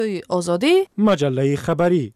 آزادی مجله خبری.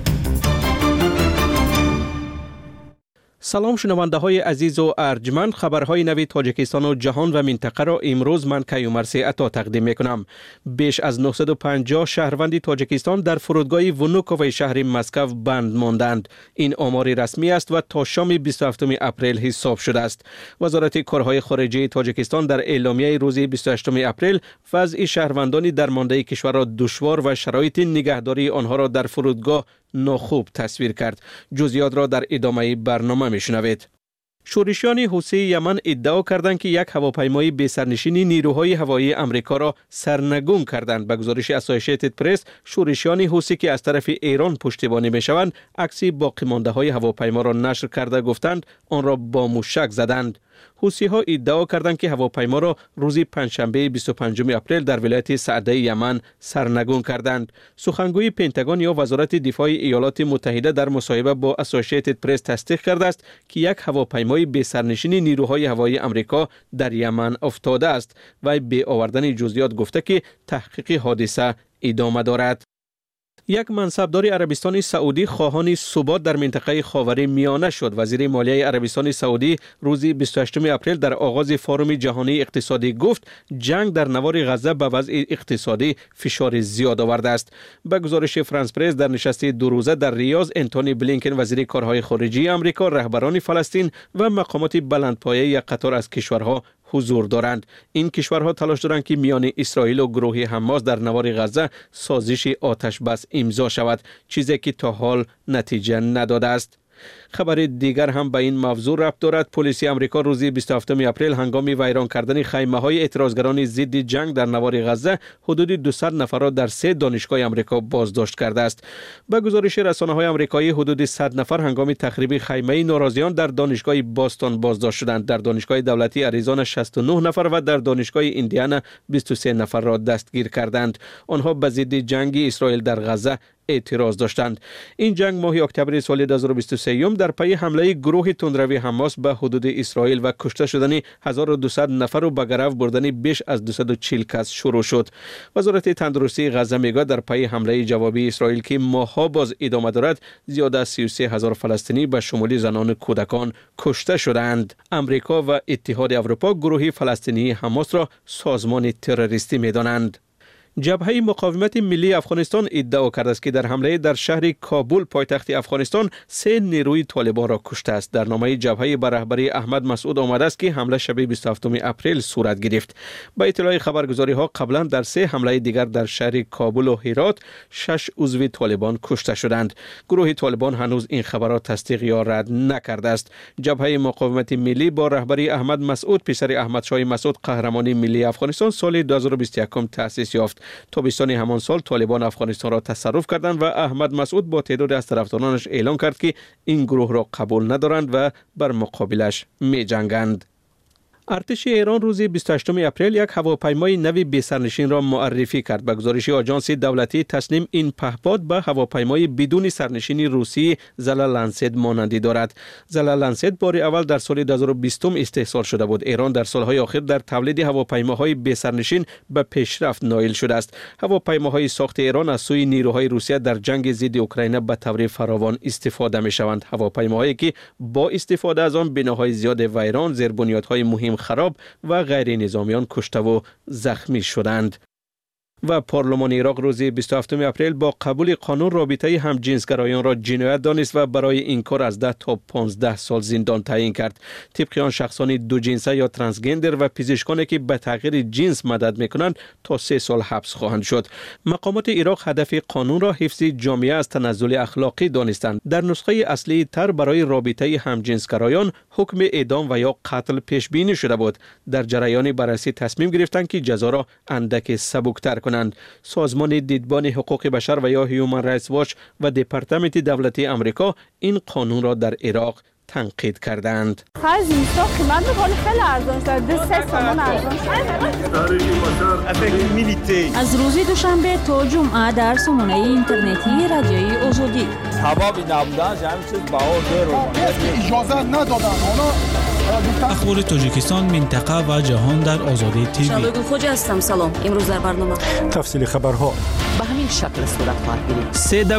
سلام شنونده های عزیز و ارجمند، خبرهای نوی تاجیکستان و جهان و منطقه را امروز من کیومرث عطا تقدیم میکنم. بیش از 950 شهروند تاجیکستان در فرودگاه ونوکوف شهر مسکو بند ماندند. این آمار رسمی است و تا شام 27 اپریل حساب شده است. وزارت کارهای خارجه تاجیکستان در اعلامیه روز 28 اپریل وضع شهروندان درمانده کشور را دشوار و شرایط نگهداری آنها را در فرودگاه ناخوب تصویر کرد. جزئیات را در ادامه برنامه میشنوید. شورشیان حوثی یمن ادعا کردند که یک هواپیمای بی‌سرنشین نیروهای هوایی آمریکا را سرنگون کردند. به گزارش اسوسییتد پرس، شورشیان حوثی که از طرف ایران پشتیبانی میشوند، عکس باقی مانده های هواپیما را نشر کرده گفتند آن را با موشک زدند. حوثی ها ادعا کردند که هواپیما را روز پنجشنبه 25 اپریل در ولایت سعده یمن سرنگون کردند. سخنگوی پنتاگون یا وزارت دفاع ایالات متحده در مصاحبه با اسوسییتد پرس تصدیق کرده است که یک هواپیمای بی‌سرنشین نیروهای هوایی آمریکا در یمن افتاده است و به آوردن جزئیات گفته که تحقیق حادثه ادامه دارد. یک منصبدار عربستان سعودی خواهان ثبات در منطقه خاور میانه شد. وزیر مالیه عربستان سعودی روز 28 اپریل در آغاز فورم جهانی اقتصادی گفت جنگ در نوار غزه به وضع اقتصادی فشار زیاد آورده است. به گزارش فرانس پرس، در نشست دو روزه در ریاض، انتونی بلینکن وزیر کارهای خارجه آمریکا، رهبران فلسطین و مقامات بلندپایه یک قطار از کشورها حضور دارند. این کشورها تلاش دارند که میان اسرائیل و گروه حماس در نوار غزه سازش آتش بس امضا شود، چیزی که تا حال نتیجه نداده است. خبر دیگر هم به این موضوع ربط دارد. پلیس آمریکا روز 27 اپریل هنگام ویران کردن خیمه‌های اعتراضگران ضد جنگ در نوار غزه حدود 200 نفر را در 3 دانشگاه آمریکا بازداشت کرده است. به گزارش رسانه‌های آمریکایی حدود 100 نفر هنگام تخریب خیمه ناراضیان در دانشگاه باستون بازداشت شدند. در دانشگاه دولتی اریزونا 69 نفر و در دانشگاه ایندیانا 23 نفر را دستگیر کردند. آنها به ضد جنگ اسرائیل در غزه اعتراض داشتند. این جنگ ماه اکتبر سال 2023 در پی حمله گروه تندروی حماس به حدود اسرائیل و کشته شدن 1200 نفر و به گرو بردن بیش از 240 کس شروع شد. وزارت تندرستی غزه میگوید در پی حمله جوابی اسرائیل که ماه‌ها باز ادامه دارد، زیاد از 33,000 فلسطینی به شمول زنان و کودکان کشته شدند. امریکا و اتحاد اروپا گروه فلسطینی حماس را سازمان تروریستی می‌دانند. جبهه مقاومت ملی افغانستان ادعا کرده است که در حمله در شهر کابل پایتخت افغانستان 3 نیروی طالبان را کشته است. در نامه جبهه به رهبری احمد مسعود آمده است که حمله شب 27 اپریل صورت گرفت. با اطلاع خبرگزاری ها قبلا در 3 حمله دیگر در شهر کابل و هرات 6 عضو طالبان کشته شدند. گروه طالبان هنوز این خبر را تصدیق یا رد نکرده است. جبهه مقاومت ملی با رهبری احمد مسعود پسر احمد شاه مسعود قهرمان ملی افغانستان سال 2021 تأسیس یافت. تابستان همان سال طالبان افغانستان را تصرف کردند و احمد مسعود با تعداد از طرفدارانش اعلان کرد که این گروه را قبول ندارند و بر مقابلش می جنگند. ارتش ایران روز 28 اپریل یک هواپیمای نوی بی‌سرنشین را معرفی کرد. به گزارش آژانس دولتی تسنیم، این پهپاد به هواپیمای بدون سرنشین روسی زلا لنسد مانندی دارد. زلا لنسد بار اول در سال 2020 استحصال شده بود. ایران در سالهای اخیر در تولید هواپیماهای بی‌سرنشین به پیشرفت نائل شده است. هواپیماهای ساخت ایران از سوی نیروهای روسیه در جنگ ضد اوکراین به طور فراوان استفاده می‌شوند. هواپیماهایی که با استفاده از آن بناهای زیاد ویران، زیربنیادهای مهم خراب و غیر نظامیان کشته و زخمی شدند. و پارلمان عراق روز 27 اپریل با قبول قانون رابطه همجنسگرایان را جنایت دانست و برای این کار از 10 تا 15 سال زندان تعیین کرد. طبق آن شخصان دو جنسه یا ترانسگندر و پزشکانی که به تغییر جنس مدد میکنند تا 3 سال حبس خواهند شد. مقامات عراق هدف قانون را حفظ جامعه از تنزل اخلاقی دانستند. در نسخه اصلی تر برای رابطه همجنسگرایان حکم اعدام و یا قتل پیش بینی شده بود. در جریان بررسی تصمیم گرفتند که جزا را اندک سبکتر کنند. سازمان دیدبان حقوق بشر و یا هیومن رایتس واچ و دپارتمنت دولتی آمریکا این قانون را در عراق تنقید کردند. خرج اینستا قیمت می‌کنه خیلی ارزان شده، 3 تومان ارزان شده. از روز دوشنبه تا جمعه در سامانه اینترنتی رادیوی آزادی. هوا نبودن همین چیز باور رو اجازه ندادن. اخبار تاجیکستان، منطقه و جهان در آزادی تیوی. شبکه خوج هستم. سلام. امروز در برنامه تفصیل خبرها. به همین همین شکل صورت خواهد گرفت.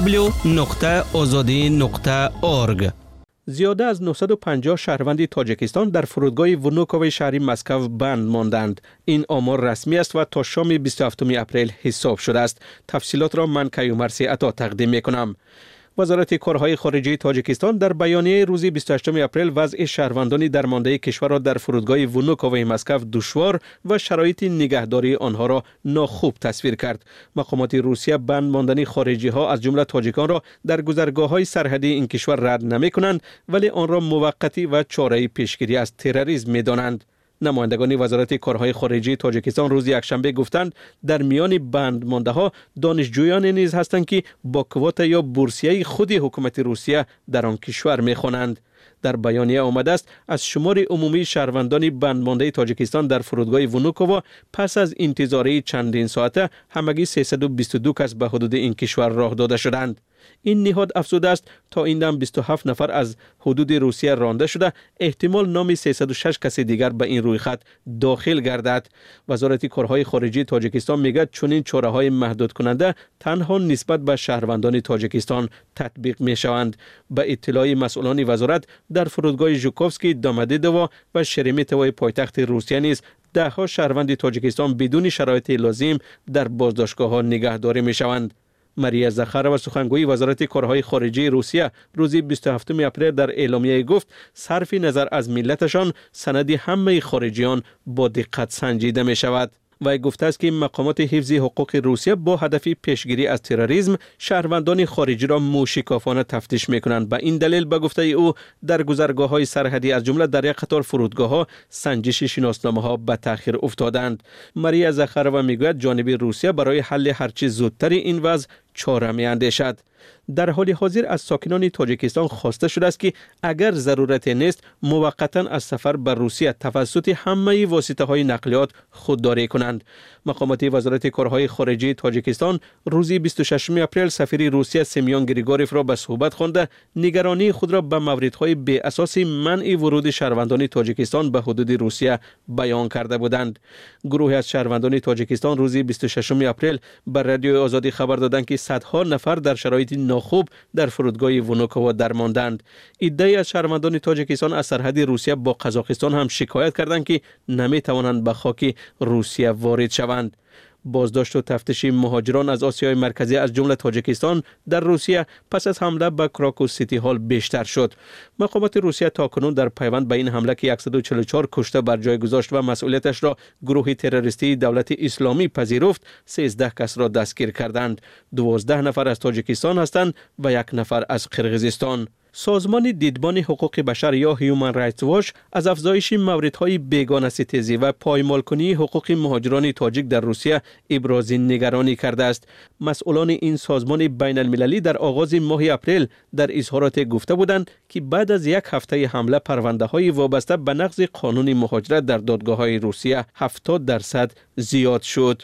www.azadi.org. زیاده از 950 شهروند تاجیکستان در فرودگاه ونوکوو شهری مسکو بند ماندند. این آمار رسمی است و تا شام 27 اپریل حساب شده است. تفصیلات را من کیومرثی عطا تقدیم میکنم. وزارت کارهای خارجه تاجیکستان در بیانیه روز 28 اپریل وضع شهروندان درمانده کشور را در فرودگاه ونوکوو مسکو دشوار و شرایط نگهداری آنها را ناخوب تصویر کرد. مقامات روسیه بند ماندن خارجی ها از جمله تاجیکان را در گذرگاه‌های سرحدی این کشور رد نمی‌کنند، ولی آن را موقتی و چاره پیشگیری از تروریسم می‌دانند. نمایندگان وزارت کارهای خارجه تاجیکستان روز یکشنبه گفتند در میان بند مانده ها دانشجویان نیز هستند که با کوتا یا بورسیه خود حکومت روسیه در آن کشور می‌خوانند. در بیانیه آمده است از شمار عمومی شهروندان بند مانده تاجیکستان در فرودگاه ونوکوو پس از انتظاری چندین ساعته همگی 322 کس به حدود این کشور راه داده شدند. این نهاد افزوده است تا این دم 27 نفر از حدود روسیه رانده شده، احتمال نام 306 کس دیگر به این روی خط داخل گردد. وزارت کارهای خارجه تاجیکستان میگه چنین چاره‌های محدود کننده تنها نسبت به شهروندان تاجیکستان تطبیق میشوند. به اطلاع مسئولان وزارت در فرودگاه ژوکوفسکی، دوموددوو و شرمیتوو پایتخت روسیه نیز ده‌ها شهروند تاجیکستان بدون شرایط لازم در بازداشتگاه‌ها نگهداری میشوند. ماریا زخارova سخنگوی وزارت کارهای خارجه روسیه روز 27 اپریل در اعلامیه گفت صرف نظر از ملتشان سند همه خارجیان با دقت سنجیده می شود. و گفته است که مقامات حفظ حقوق روسیه با هدف پیشگیری از تروریسم شهروندان خارجی را موشکافانه تفتیش میکنند. به این دلیل به گفته او در گذرگاه‌های سرحدی از جمله در یک قطار فرودگاه‌ها سنجش شناسنامه‌ها به تأخیر افتادند. ماریا زخارova میگوید جانب روسیه برای حل هرچه زودتر این وضع چاره می‌اندیشد. در حال حاضر از ساکنان تاجیکستان خواسته شده است که اگر ضرورت نیست موقتا از سفر به روسیه توسط همه واسطه‌های نقلیات خودداری کنند. مقامات وزارت کارهای خارجه تاجیکستان روز 26 اپریل سفیر روسیه سمیون گریگوروف را به صحبت خوانده نگرانی خود را به موردهای بی اساس منع ورود شهروندان تاجیکستان به حدود روسیه بیان کرده بودند. گروهی از شهروندان تاجیکستان روز 26 اپریل به رادیو آزادی خبر دادند که صدها نفر در شرایط ناخوب در فرودگاه ونوکوو درماندند. عده‌ای از شهروندان تاجیکستان از سرحد روسیه با قزاقستان هم شکایت کردند که نمی‌توانند به خاک روسیه وارد شوند. بازداشت و تفتیش مهاجران از آسیای مرکزی از جمله تاجیکستان در روسیه پس از حمله به کراکو سیتی هال بیشتر شد. مقامات روسیه تاکنون در پیوند به این حمله که 144 کشته بر جای گذاشت و مسئولیتش را گروه تروریستی دولت اسلامی پذیرفت 13 کس را دستگیر کردند. 12 نفر از تاجیکستان هستند و 1 نفر از قرقیزستان. سازمان دیدبان حقوق بشر یا هیومن رایتس واچ از افزایش موردهای بیگانه‌ستیزی و پایمالکنی حقوق مهاجران تاجیک در روسیه ابراز نگرانی کرده است. مسئولان این سازمان بین المللی در آغاز ماه اپریل در اظهارات گفته بودند که بعد از یک هفته حمله پرونده‌های وابسته به نقض قانون مهاجرت در دادگاه‌های روسیه 70% زیاد شد.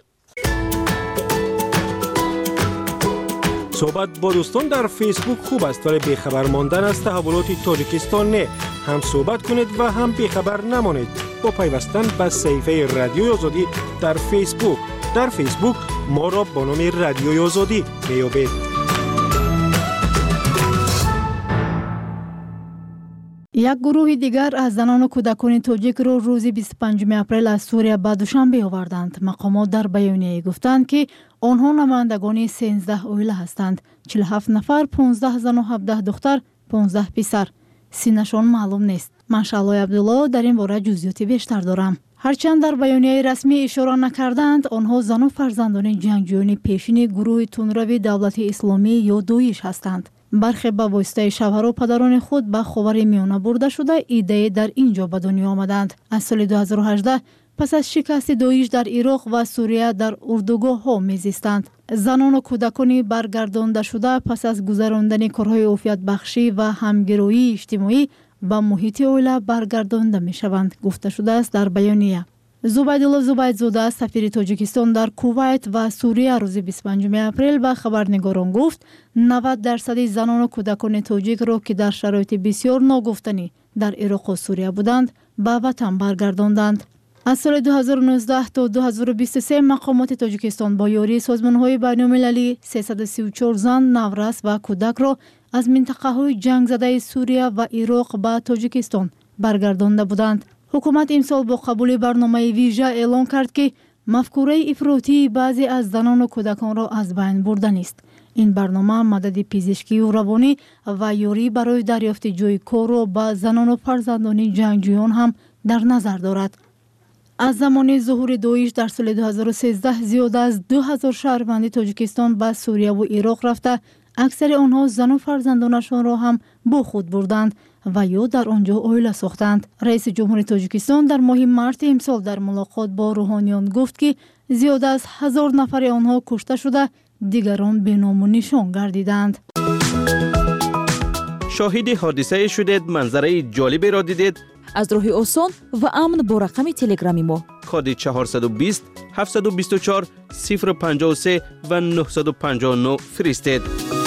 صحبت با دوستان در فیسبوک خوب است ولی بیخبر ماندن از تحولات تاجیکستان نه. هم صحبت کنید و هم بیخبر نمانید با پیوستن به صفحه رادیوی آزادی در فیسبوک. در فیسبوک ما را با نام رادیوی آزادی میابید. یک گروه دیگر از زنان و کودکان تاجیک را روز 25 اپریل از سوریه به دوشنبه آوردند. مقامات در بیانیه گفتند که آنها نمایندگان 13 عائله هستند. 47 نفر، 15 زن و 17 دختر، 15 پسر. سینشان معلوم نیست. من شعلای عبدالله در این باره جزئیات بیشتر دارم. هرچند در بیانیه رسمی اشاره نکردند، آنها زن و فرزندان جنگجویان پیشین گروه تندروی دولت اسلامی یا دویش هستند. برخی به واسطه شوهر و پدران خود به خاور میانه برده شده ایده در اینجا به دنیا آمدند. از سال 2018 پس از شکست داعش در عراق و سوریه در اردوگاه ها میزیستند. زنان و کودکان برگردانده شده پس از گذراندن کارهای عافیت بخشی و همگرایی اجتماعی به محیط عائله برگردانده می شوند گفته شده است در بیانیه. زبیدالله زبیدزاده سفیر تاجیکستان در کویت و سوریه روز 25 اپریل به خبرنگاران گفت 90% زنان و کودکان تاجیک را که در شرایط بسیار ناگفتنی در عراق و سوریه بودند به وطن برگرداندند. از سال 2019 تا 2023 مقامات تاجیکستان با یاری سازمان‌های بین‌المللی 334 زن، نورس و کودک را از منطقه‌های جنگ زده سوریه و عراق به تاجیکستان برگردانده بودند. حکومت امسال با قبول برنامه ویژه اعلام کرد که مفکوره افراطی بعضی از زنان و کودکان را از بین بردن است. این برنامه مدد پزشکی و روانی و یاری برای دریافت جای کار و با زنان و فرزندان جنگجویان هم در نظر دارد. از زمان ظهور داعش در سال 2013 زیاد از 2000 شهروند تاجیکستان به سوریه و عراق رفته، اکثر آنها زن و فرزندانشان را هم با خود بردند و یا در آنجا عائله ساختند. رئیس جمهور تاجیکستان در ماه مارس امسال در ملاقات با روحانیان گفت که زیاد از 1000 نفر آنها کشته شده، دیگران به نام و نشان گردیدند. شاهد حادثه شدید، منظره جالبی را دیدید؟ از راه آسان و امن با رقم تلگرامی ما کد 420 724 053 و 959 فرستید.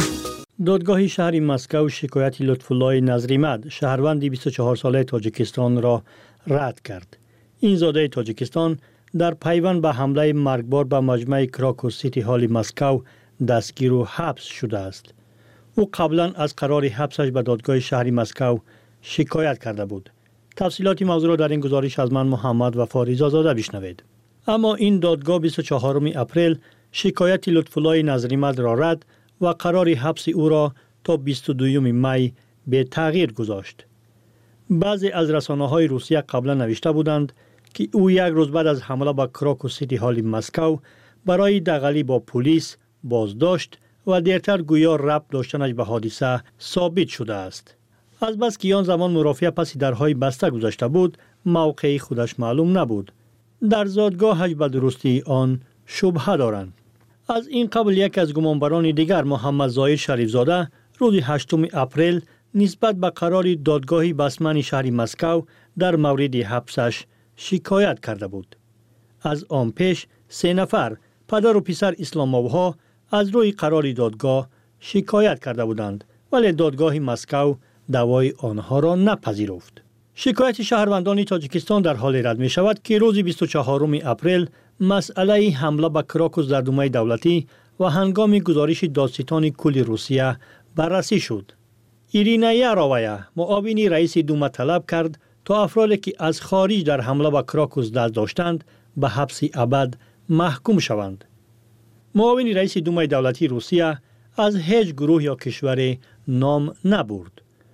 دادگاه شهر مسکو شکایت لطفالله نظریمد شهروند 24 ساله تاجیکستان را رد کرد. این زاده تاجیکستان در پیوند به حمله مرگبار به مجمع کراکوس سیتی هال مسکو دستگیر و حبس شده است. او قبلا از قرار حبسش به دادگاه شهر مسکو شکایت کرده بود. تفصیلات موضوع را در این گزارش از من محمد وفا رضازاده بشنوید. اما این دادگاه 24 اپریل شکایت لطفالله نظریمد را رد و قرار حبس او را تا 22 می به تغییر گذاشت. بعضی از رسانه‌های روسیه قبلا نوشته بودند که او یک روز بعد از حمله به کراکوس سیتی هال مسکو برای دغلی با پلیس بازداشت و دیرتر گویا ربط داشتنش به حادثه ثابت شده است. از بس که آن زمان مرافعه پس درهای بسته گذاشته بود، موقع خودش معلوم نبود. در زادگاهش به درستی آن شبهه دارند. از این قبل یک از گمانبران دیگر محمد ظاهر شریفزاده روز 8 اپریل نسبت به قرار دادگاه بسمن شهر مسکو در مورد حبسش شکایت کرده بود. از آن پیش 3 نفر پدر و پسر اسلام‌آبادها از روی قرار دادگاه شکایت کرده بودند، ولی دادگاه مسکو دعوای آنها را نپذیرفت. شکایت شهروندان تاجیکستان در حال رد می شود که روز 24 اپریل مسئله حمله به کراکوس در دومه دولتی و هنگام گزارش دادستان کل روسیه بررسی شد. ایرینا یارووایا معاون رئیس دومه طلب کرد تا افرادی که از خارج در حمله به کراکوس دست داشتند به حبس ابد محکوم شوند. معاون رئیس دومه دولتی روسیه از هیچ گروه یا کشور نام نبرد.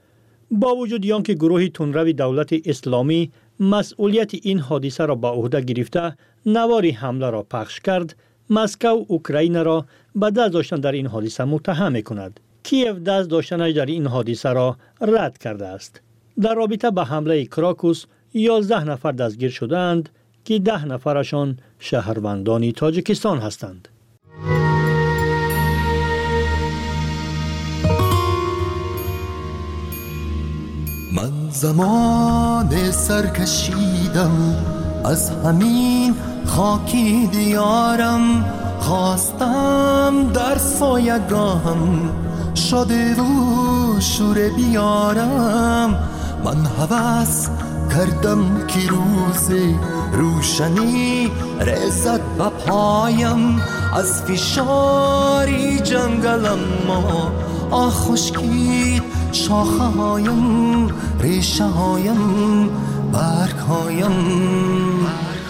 با وجود آنکه گروه تندرو دولت اسلامی مسئولیت این حادثه را به عهده گرفته نوار حمله را پخش کرد، مسکو اوکراین را به دست داشتن در این حادثه متهم می‌کند. کیف دست داشتنش در این حادثه را رد کرده است. در رابطه به حمله کراکوس 11 نفر دستگیر شدند که 10 نفرشان شهروندان تاجیکستان هستند. من زمان سرکشیدم از همین خاکی دیارم، خواستم در سایگاهم شده و شور بیارم. من هوس کردم که روز روشنی رسد به پایم، از فشاری جنگلم ما خشکید شاخه هایم، ریشه هایم، برگ هایم.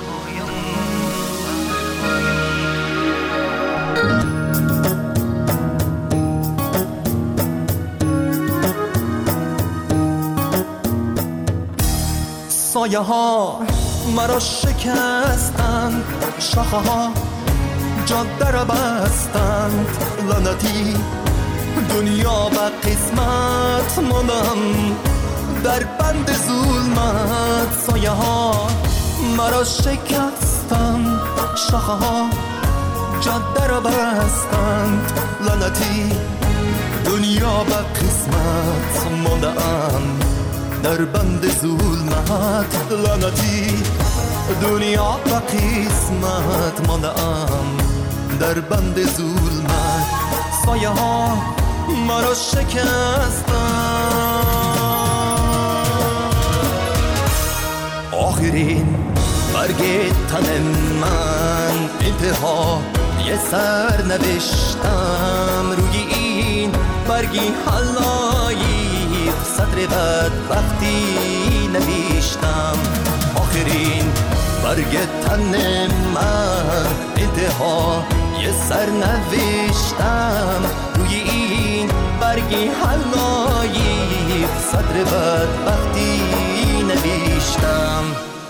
سایه ها مرا شکستند، شاخه ها جاده را بستند، لعنتی دنیا و قسمت ماندم در بند ظلمت. سایه ها مرا شکستند، شاخه ها جاده را بستند، لعنتی دنیا و قسمت ماندم در بند ظلمت. لعنتی دنیا و قسمت ماندم در بند ظلمت. سایه ها مرا شکستند. آخرین برگ تن من انتها یه سر نوشتم روی این برگی حلایی صدر بدبختی نوشتم آخرین برگ تن من انتها یه سر نوشتم روی این برگی حلایی صدر بدبختی نوشتم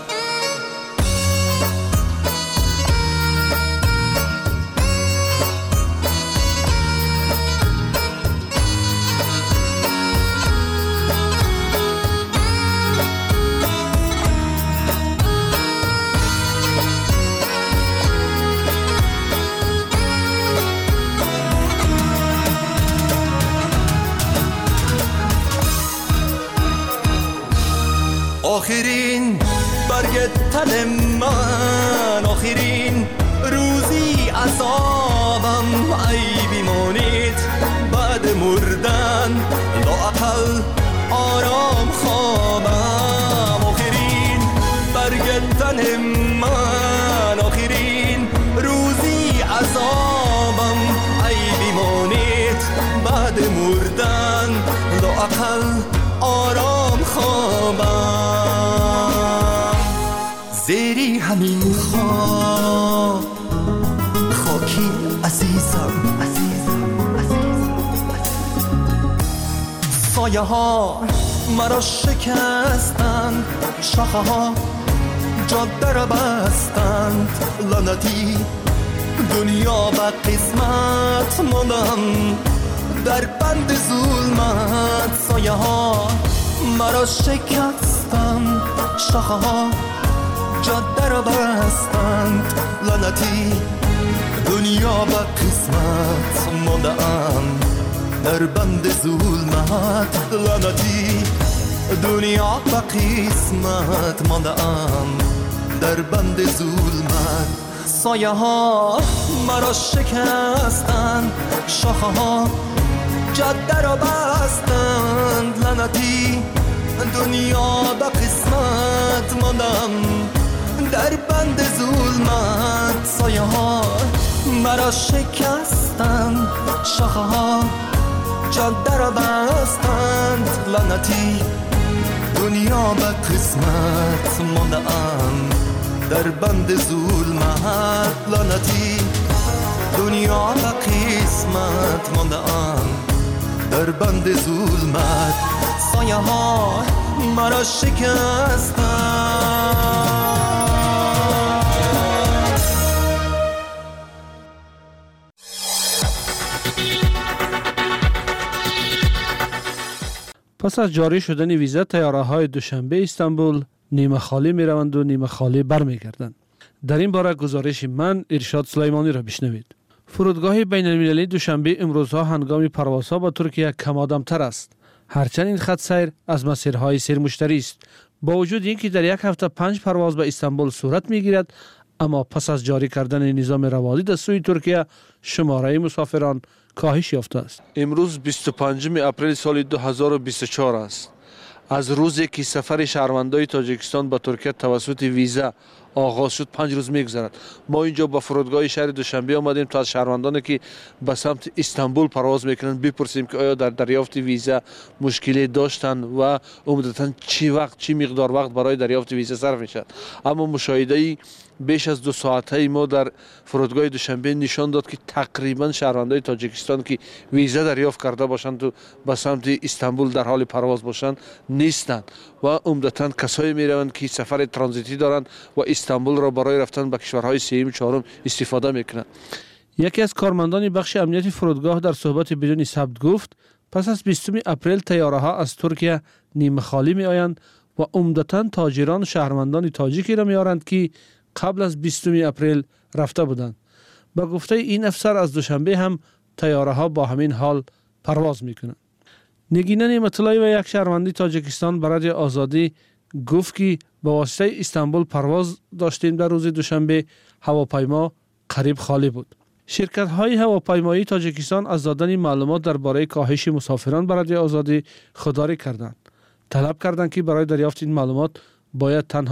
آخرین برگ تن من آخرین روزی عذابم ای بیمانید بعد مردن لااقل آرام خوابم آخرین برگ تن من آخرین روزی عذابم ای بیمانید بعد مردن لااقل آرام خوابم زیری همین خواب خاکی عزیزم سایه ها مرا شکستند شاخه ها جاده را بستند لعنتی دنیا به قسمت ماندم در بند ظلمت سایه ها مرا شکستند شاخه ها جاده را بستند لعنتی دنیا به قسمت ماندم در بند ظلمت لعنتی دنیا به قسمت ماندم در بند ظلمت سایه ها مرا شکستند شاخه ها جاده را بستند لعنتی دنیا به قسمت ماندم در بند ظلمت سایه ها مرا شکستند شاخه ها جاده را بستند لعنتی دنیا به قسمت ماندم در بند ظلمت لعنتی دنیا به قسمت ماندم در بند ظلمت سایه ها مرا شکستند پس از جاری شدن ویزا طیاره‌های دوشنبه استانبول نیمه خالی می‌روند و نیمه خالی برمیگردند. در این باره گزارش من ارشاد سلیمانی را بشنوید. فرودگاه بین‌المللی دوشنبه امروزها هنگام پروازها به ترکیه کم آدم‌تر است. هرچند این خط سیر از مسیرهای سیرمشتری است. با وجود اینکه در یک هفته 5 پرواز به استانبول صورت می‌گیرد، اما پس از جاری کردن نظام روادید از سوی ترکیه شماره مسافران کاهش یافته است. امروز 25 اپریل سال 2024 است. از روزی که سفر شهروندان تاجیکستان به ترکیه توسط ویزا آغاز شد 5 روز می‌گذرد. ما اینجا با فرودگاه شهر دوشنبه آمدیم تا از شهروندانی که به سمت استانبول پرواز میکنند بپرسیم که آیا در دریافت ویزا مشکلی داشتند و عمدتاً چی مقدار وقت برای دریافت ویزا صرف میشد. اما مشاهده بیش از 2 ساعته ما در فرودگاه دوشنبه نشان داد که تقریبا شهروندان تاجیکستان که ویزا دریافت کرده باشند و به سمت استانبول در حال پرواز باشند نیستند و عمدتاً کسایی میروند که سفر ترانزیتی دارند و استانبول را برای رفتن به کشورهای سوم و چهارم استفاده میکنند. یکی از کارمندان بخش امنیت فرودگاه در صحبت بدون ثبت گفت پس از 20 اپریل طیاره‌ها از ترکیه نیمه خالی می آیند و عمدتاً تاجران شهروندان تاجیکی را میارند که قبل از 20 اپریل رفته بودند. با گفته این افسر از دوشنبه هم طیاره‌ها با همین حال پرواز میکنند. نگینه نعمت‌اللهی و یک شهروندی تاجیکستان برای آزادی گفت که با واسطه استانبول پرواز داشتیم در روز دوشنبه هواپیما قریب خالی بود. شرکت‌های هواپیمایی تاجیکستان از دادن معلومات درباره کاهش مسافران برای آزادی خودداری کردند. طلب کردند که برای دریافت این معلومات باید تنها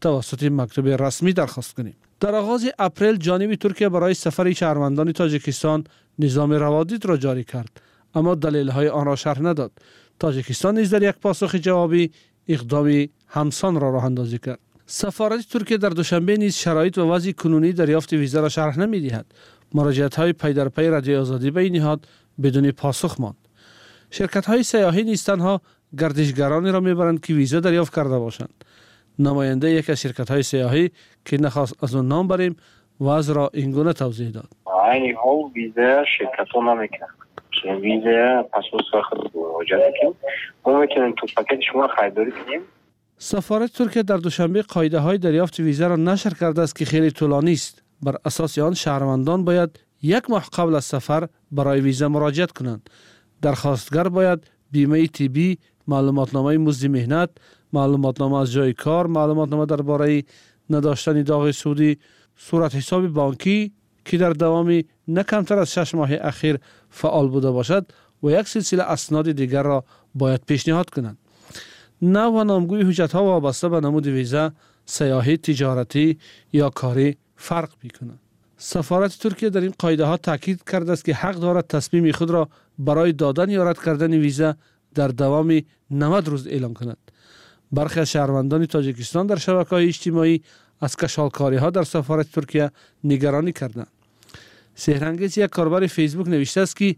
توسط مکتوب رسمی درخواست کنیم. در آغاز اپریل جانب ترکیه برای سفر شهروندان تاجیکستان نظام روادید را جاری کرد، اما دلایل آن را شرح نداد. تاجیکستان نیز در یک پاسخ جوابی اقدام همسان را راه اندازی کرد. سفارت ترکیه در دوشنبه نیز شرایط و وضع کنونی دریافت ویزا را شرح نمی‌دهد. مراجعت‌های پی در پی رادیوی آزادی به این نهاد بدون پاسخ ماند. شرکت‌های سیاحی نیز تنها گردشگرانی را می‌برند که ویزا دریافت کرده باشند. نماینده یک از شرکت‌های سیاحی که نخواست از آن نام بریم وضع را اینگونه توضیح داد. این حال ویزا شرکت‌ها نمی‌کنند. ویزا پاسپورت خود مراجعه کنیم. ما می‌تونیم تو پاکت شما خریداری کنیم. سفارت ترکیه در دوشنبه قاعده‌های دریافت ویزا را نشر کرده است که خیلی طولانی است. بر اساس آن شهروندان باید یک ماه قبل از سفر برای ویزا مراجعه کنند. درخواستگر باید بیمه طبی، معلوماتنامه مزد مهنت، معلوماتنامه از جای کار، معلوماتنامه درباره نداشتن داغ سودی، صورت حساب بانکی که در دوام نه کمتر از 6 ماه اخیر فعال بوده باشد و یک سلسله اسناد دیگر را باید پیشنهاد کنند. نوع و نامگوی حجت‌ها وابسته به نمود ویزا سیاحی، تجارتی یا کاری فرق می‌کنند. سفارت ترکیه در این قاعده‌ها تاکید کرده است که حق دارد تصمیم خود را برای دادن یا رد کردن ویزا در دوام 90 روز اعلام کند. برخی از شهروندان تاجیکستان در شبکه‌های اجتماعی از کشالکاری‌ها در سفارت ترکیه نگرانی کردند. سحرانگیز یک کاربر فیسبوک نوشته است که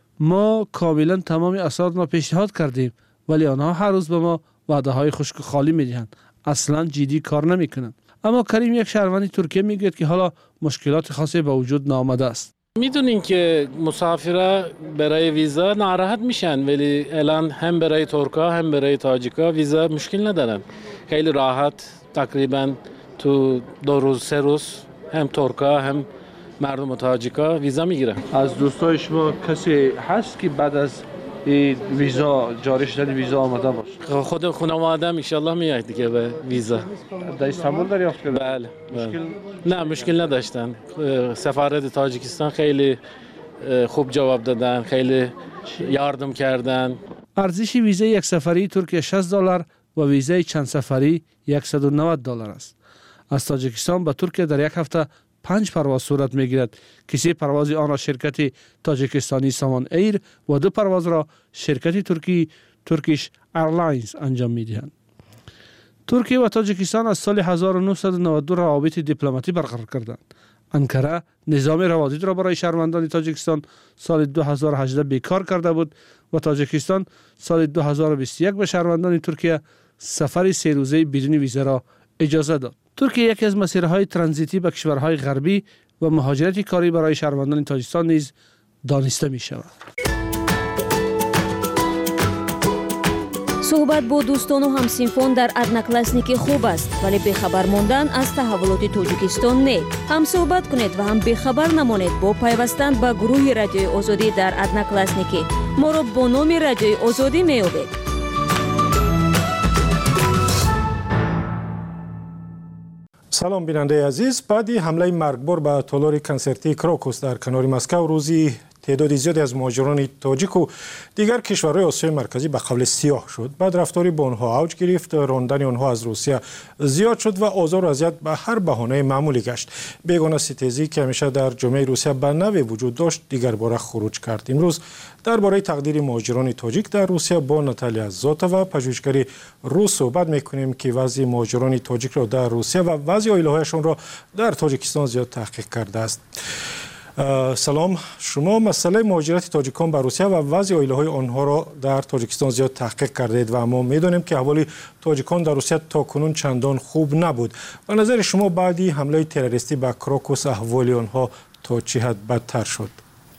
ما کاملا تمام اسناد را پیشنهاد کردیم ولی آنها هر روز به ما وعده‌های خشک و خالی می‌دهند. اصلا جدی کار نمی‌کنند. اما کریم یک شهروند ترکیه میگوید که حالا مشکلات خاصی به وجود نآمده است. میدونین که مسافرها برای ویزا ناراحت میشن ولی الان هم برای ترکا هم برای تاجیکا ویزا مشکل ندارن. خیلی راحت تقریبا تو 2 روز 3 روز هم ترکا هم مردم تاجیکا ویزا میگیرن. از دوستای شما کسی هست که بعد از ویزا جاری شدن ویزا آمده باشه؟ خود خانواده‌ام ان شاء الله میاد دیگه به ویزا. در استانبول دریافت کردن؟ بله. نه مشکل نداشتن. سفارت تاجیکستان خیلی خوب جواب دادن، خیلی یاردم کردن. ارزش ویزای یک سفری ترکیه $60 و ویزای چند سفری $190 است. از تاجیکستان به ترکیه در یک هفته 5 پرواز صورت میگیرد که 3 پرواز آن را شرکت تاجیکستانی سامان ایر و 2 پرواز را شرکت ترکیش ایرلاینز انجام میدهند. ترکیه و تاجیکستان از سال 1992 روابط دیپلماتی برقرار کردند. انقره نظام روادید را برای شهروندان تاجیکستان سال 2018 بیکار کرده بود و تاجیکستان سال 2021 به شهروندان ترکیه سفر 3 روزه بدون ویزا را اجازه داد. ترکیه یکی از مسیرهای ترانزیتی به کشورهای غربی و مهاجرت کاری برای شهروندان تاجیکستان نیز دانسته می شود. صحبت با دوستان و همسینفون در ادناکلاسنیکی خوب است ولی بخبر ماندن از تحولات تاجیکستان نه. هم صحبت کنید و هم بخبر نمانید با پیوستن به گروه رادیوی آزادی در ادناکلاسنیکی. ما را با نام رادیوی آزادی می‌یابید. سلام بیننده عزیز. بعدی حمله مرگبار به تالار کنسرتی کراکوس در کنار مسکو روزی تعداد زیادی از مهاجران تاجیک و دیگر کشورهای آسیای مرکزی به قبل سیاه شد. بعد رفتاری با آنها اوج گرفت، راندن آنها از روسیه زیاد شد و آزار و اذیت به هر بهانه معمولی گشت. بیگانه ستیزی که همیشه در جامعه روسیه به نوعی وجود داشت دیگر باره خروج کرد. امروز درباره تقدیر مهاجران تاجیک در روسیه با ناتالیا زوتووا پژوهشگر روس صحبت می‌کنیم که وضع مهاجران تاجیک را در روسیه و وضع عائله‌هایشان را در تاجیکستان زیاد تحقیق کرده است. سلام، شما مسئله مهاجرت تاجیکان به روسیه و وضع عائله‌های آنها را در تاجیکستان زیاد تحقیق کردید و ما می‌دانیم که احوال تاجیکان در روسیه تاکنون چندان خوب نبود. به نظر شما بعدی حمله تروریستی به کراکوس احوال آنها تا چه حد بدتر شد؟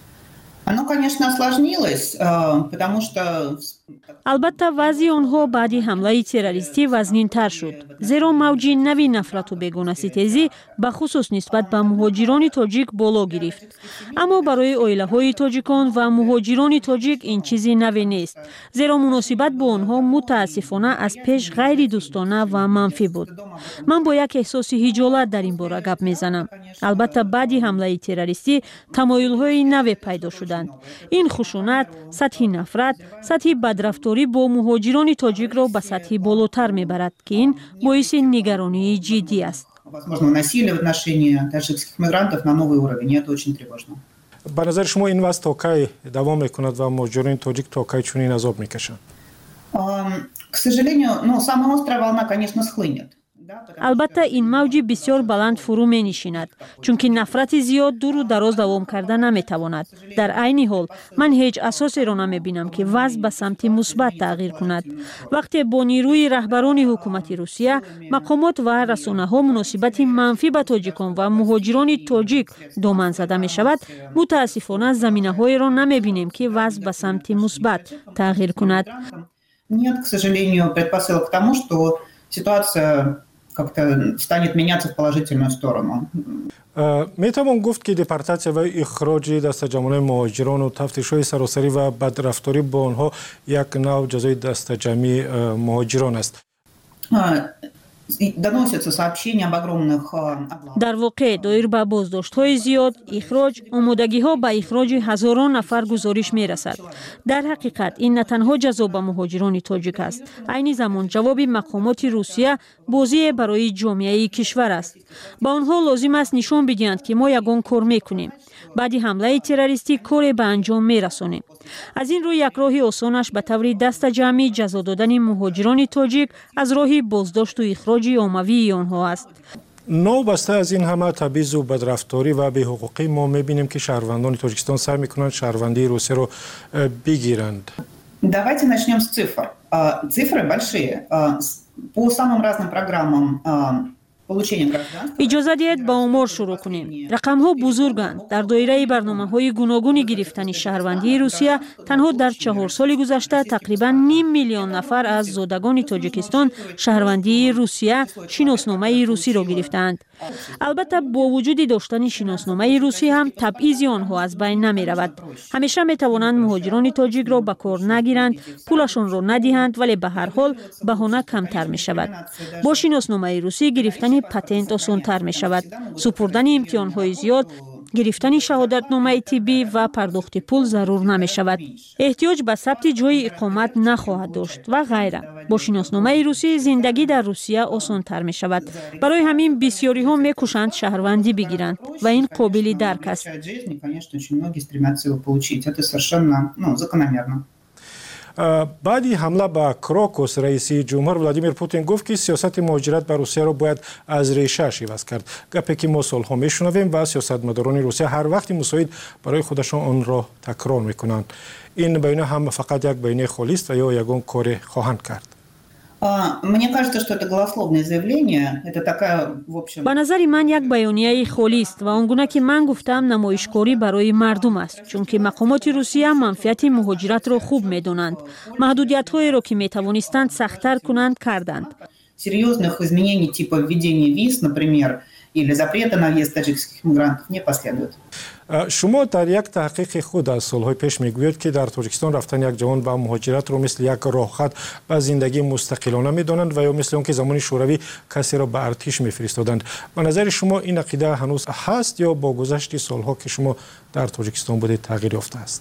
البته وضع آنها بعد حمله تروریستی وزنین‌تر شد. زیرا موج نوی نفرت و بیگانه‌ستیزی به خصوص نسبت به مهاجران تاجیک بالا گرفت. اما برای عائله‌های تاجیکان و مهاجران تاجیک این چیزی نوی نیست. زیرا مناسبت با آنها متاسفانه از پیش غیر دوستانه و منفی بود. من با یک احساس خجالت در این باره گپ میزنم. البته بعد حمله تروریستی تمایل‌های نوی پیدا شده. شدند. این خشونت، سطح نفرت، سطح بدرفتاری با مهاجران تاجیک را به سطح بالاتر میبرد که این باعث نگرانی جدی است. Возможно, насилие в отношении таджикских мигрантов на новый уровень. Это очень тревожно. به نظر شما این وضع تا کی دوام میکند و مهاجران تاجیک تا کی چنین عذاب میکشند؟ К сожалению, самая острая волна, конечно, схлынет. البته این موج بسیار بلند فرو می نشیند چون نفرت زیاد دور و دراز دوام کرده نمی تواند. در عین حال من هیچ اساسی را نمی بینم که وضع به سمت مثبت تغییر کند. وقتی با نیروی رهبران حکومت روسیه، مقامات و رسانه ها مناسبت منفی به تاجیکان و مهاجران تاجیک دامن زده می شود، متاسفانه زمینه های را نمی بینیم که وضع به سمت مثبت تغییر کند. Нет, к сожалению, предпосылок к тому, что ситуация как-то станет меняться в положительную сторону. میتوان گفت که دپارتاسیا و اخراج دسته‌جمعی مهاجران و تفتیش‌های سراسری و بدرفتاری با آنها یک نوع جزای دسته‌جمعی مهاجران است. Доносятся сообщения об огромных در واقع دایر به بازداشت‌های زیاد، اخراج، آمادگی‌ها به اخراج هزاران نفر گزارش می‌رسد. در حقیقت این نه تنها جزا به مهاجران تاجیک است، عین زمان جواب مقامات روسیه بازی برای جامعه کشور است. با آنها لازم است نشان بدهند که ما یگان کار می‌کنیم. بعد حمله تروریستی کار به انجام می‌رسانیم. از این روی یک راه آسانش به طور دسته‌جمعی جزا دادن مهاجران تاجیک از راه بازداشت و اخراج عمومی آنها است. نوبسته از این همه تبعیض و بدرفتاری و بی‌حقوقی ما می‌بینیم که شهروندان تاجیکستان سعی می‌کنند شهروندی روسیه رو بگیرند. Давайте начнем с цифр. Цифры большие. По самым разным программам اجازه دهید با آمار شروع کنیم. رقم ها بزرگند. در دایره برنامه های گوناگون گرفتن شهروندی روسیه تنها در 4 سال گذشته تقریبا 5 میلیون نفر از زادگان تاجیکستان شهروندی روسیه شناسنامه روسی را گرفتند. البته با وجود داشتن شناسنامه روسی هم تبعیض آنها از بین نمی رود. همیشه می توانند مهاجران تاجیک را به کار نگیرند، پولشان را ندهند، ولی به هر حال بهانه کمتر می شود. با شناسنامه روسی گرفتن پتنت آسان‌تر می شود. سپردن امتحان‌های زیاد، گرفتن شهادتنامه طبی و پرداخت پول ضرور نمی شود. احتیاج به ثبت جای اقامت نخواهد داشت و غیره. با شناسنامه روسی زندگی در روسیه آسان‌تر می شود. برای همین بسیاری ها می کوشند شهروندی بگیرند و این قابل درک است. بعدی حمله به کراکوس رئیس جمهور ولادیمیر پوتین گفت که سیاست مهاجرت به روسیه را باید از ریشه‌اش عوض کرد. گپی که ما سالها میشنویم و سیاستمداران روسیه هر وقت مساعد برای خودشان آن را تکرار میکنند. این بیانیه هم فقط یک بیانیه خالی است و یا یگان کار خواهند کرد. Мне кажется, что это голословное заявление. Это такая, в общем... به نظر من یک بیانیه خالی است و آنگونه که من گفتم نمایشکاری برای مردم است، چون که مقامات روسیه منفعت مهاجرت را خوب می‌دانند. محدودیت‌هایی را که می‌توانستند سخت‌تر کنند کردند. Серьезных изменений типа введения виз, например, или запрета на въезд таджикских мигрантов не последует. شما در یک تحقیق خود از سالهای پیش میگویید که در تاجیکستان رفتن یک جوان به مهاجرت رو مثل یک راهخط به زندگی مستقلانه میدانند و یا مثل اون که زمان شوروی کسی را به ارتش میفرستادند. به نظر شما این عقیده هنوز هست یا با گذشت سالها که شما در تاجیکستان بودید تغییر یافته است؟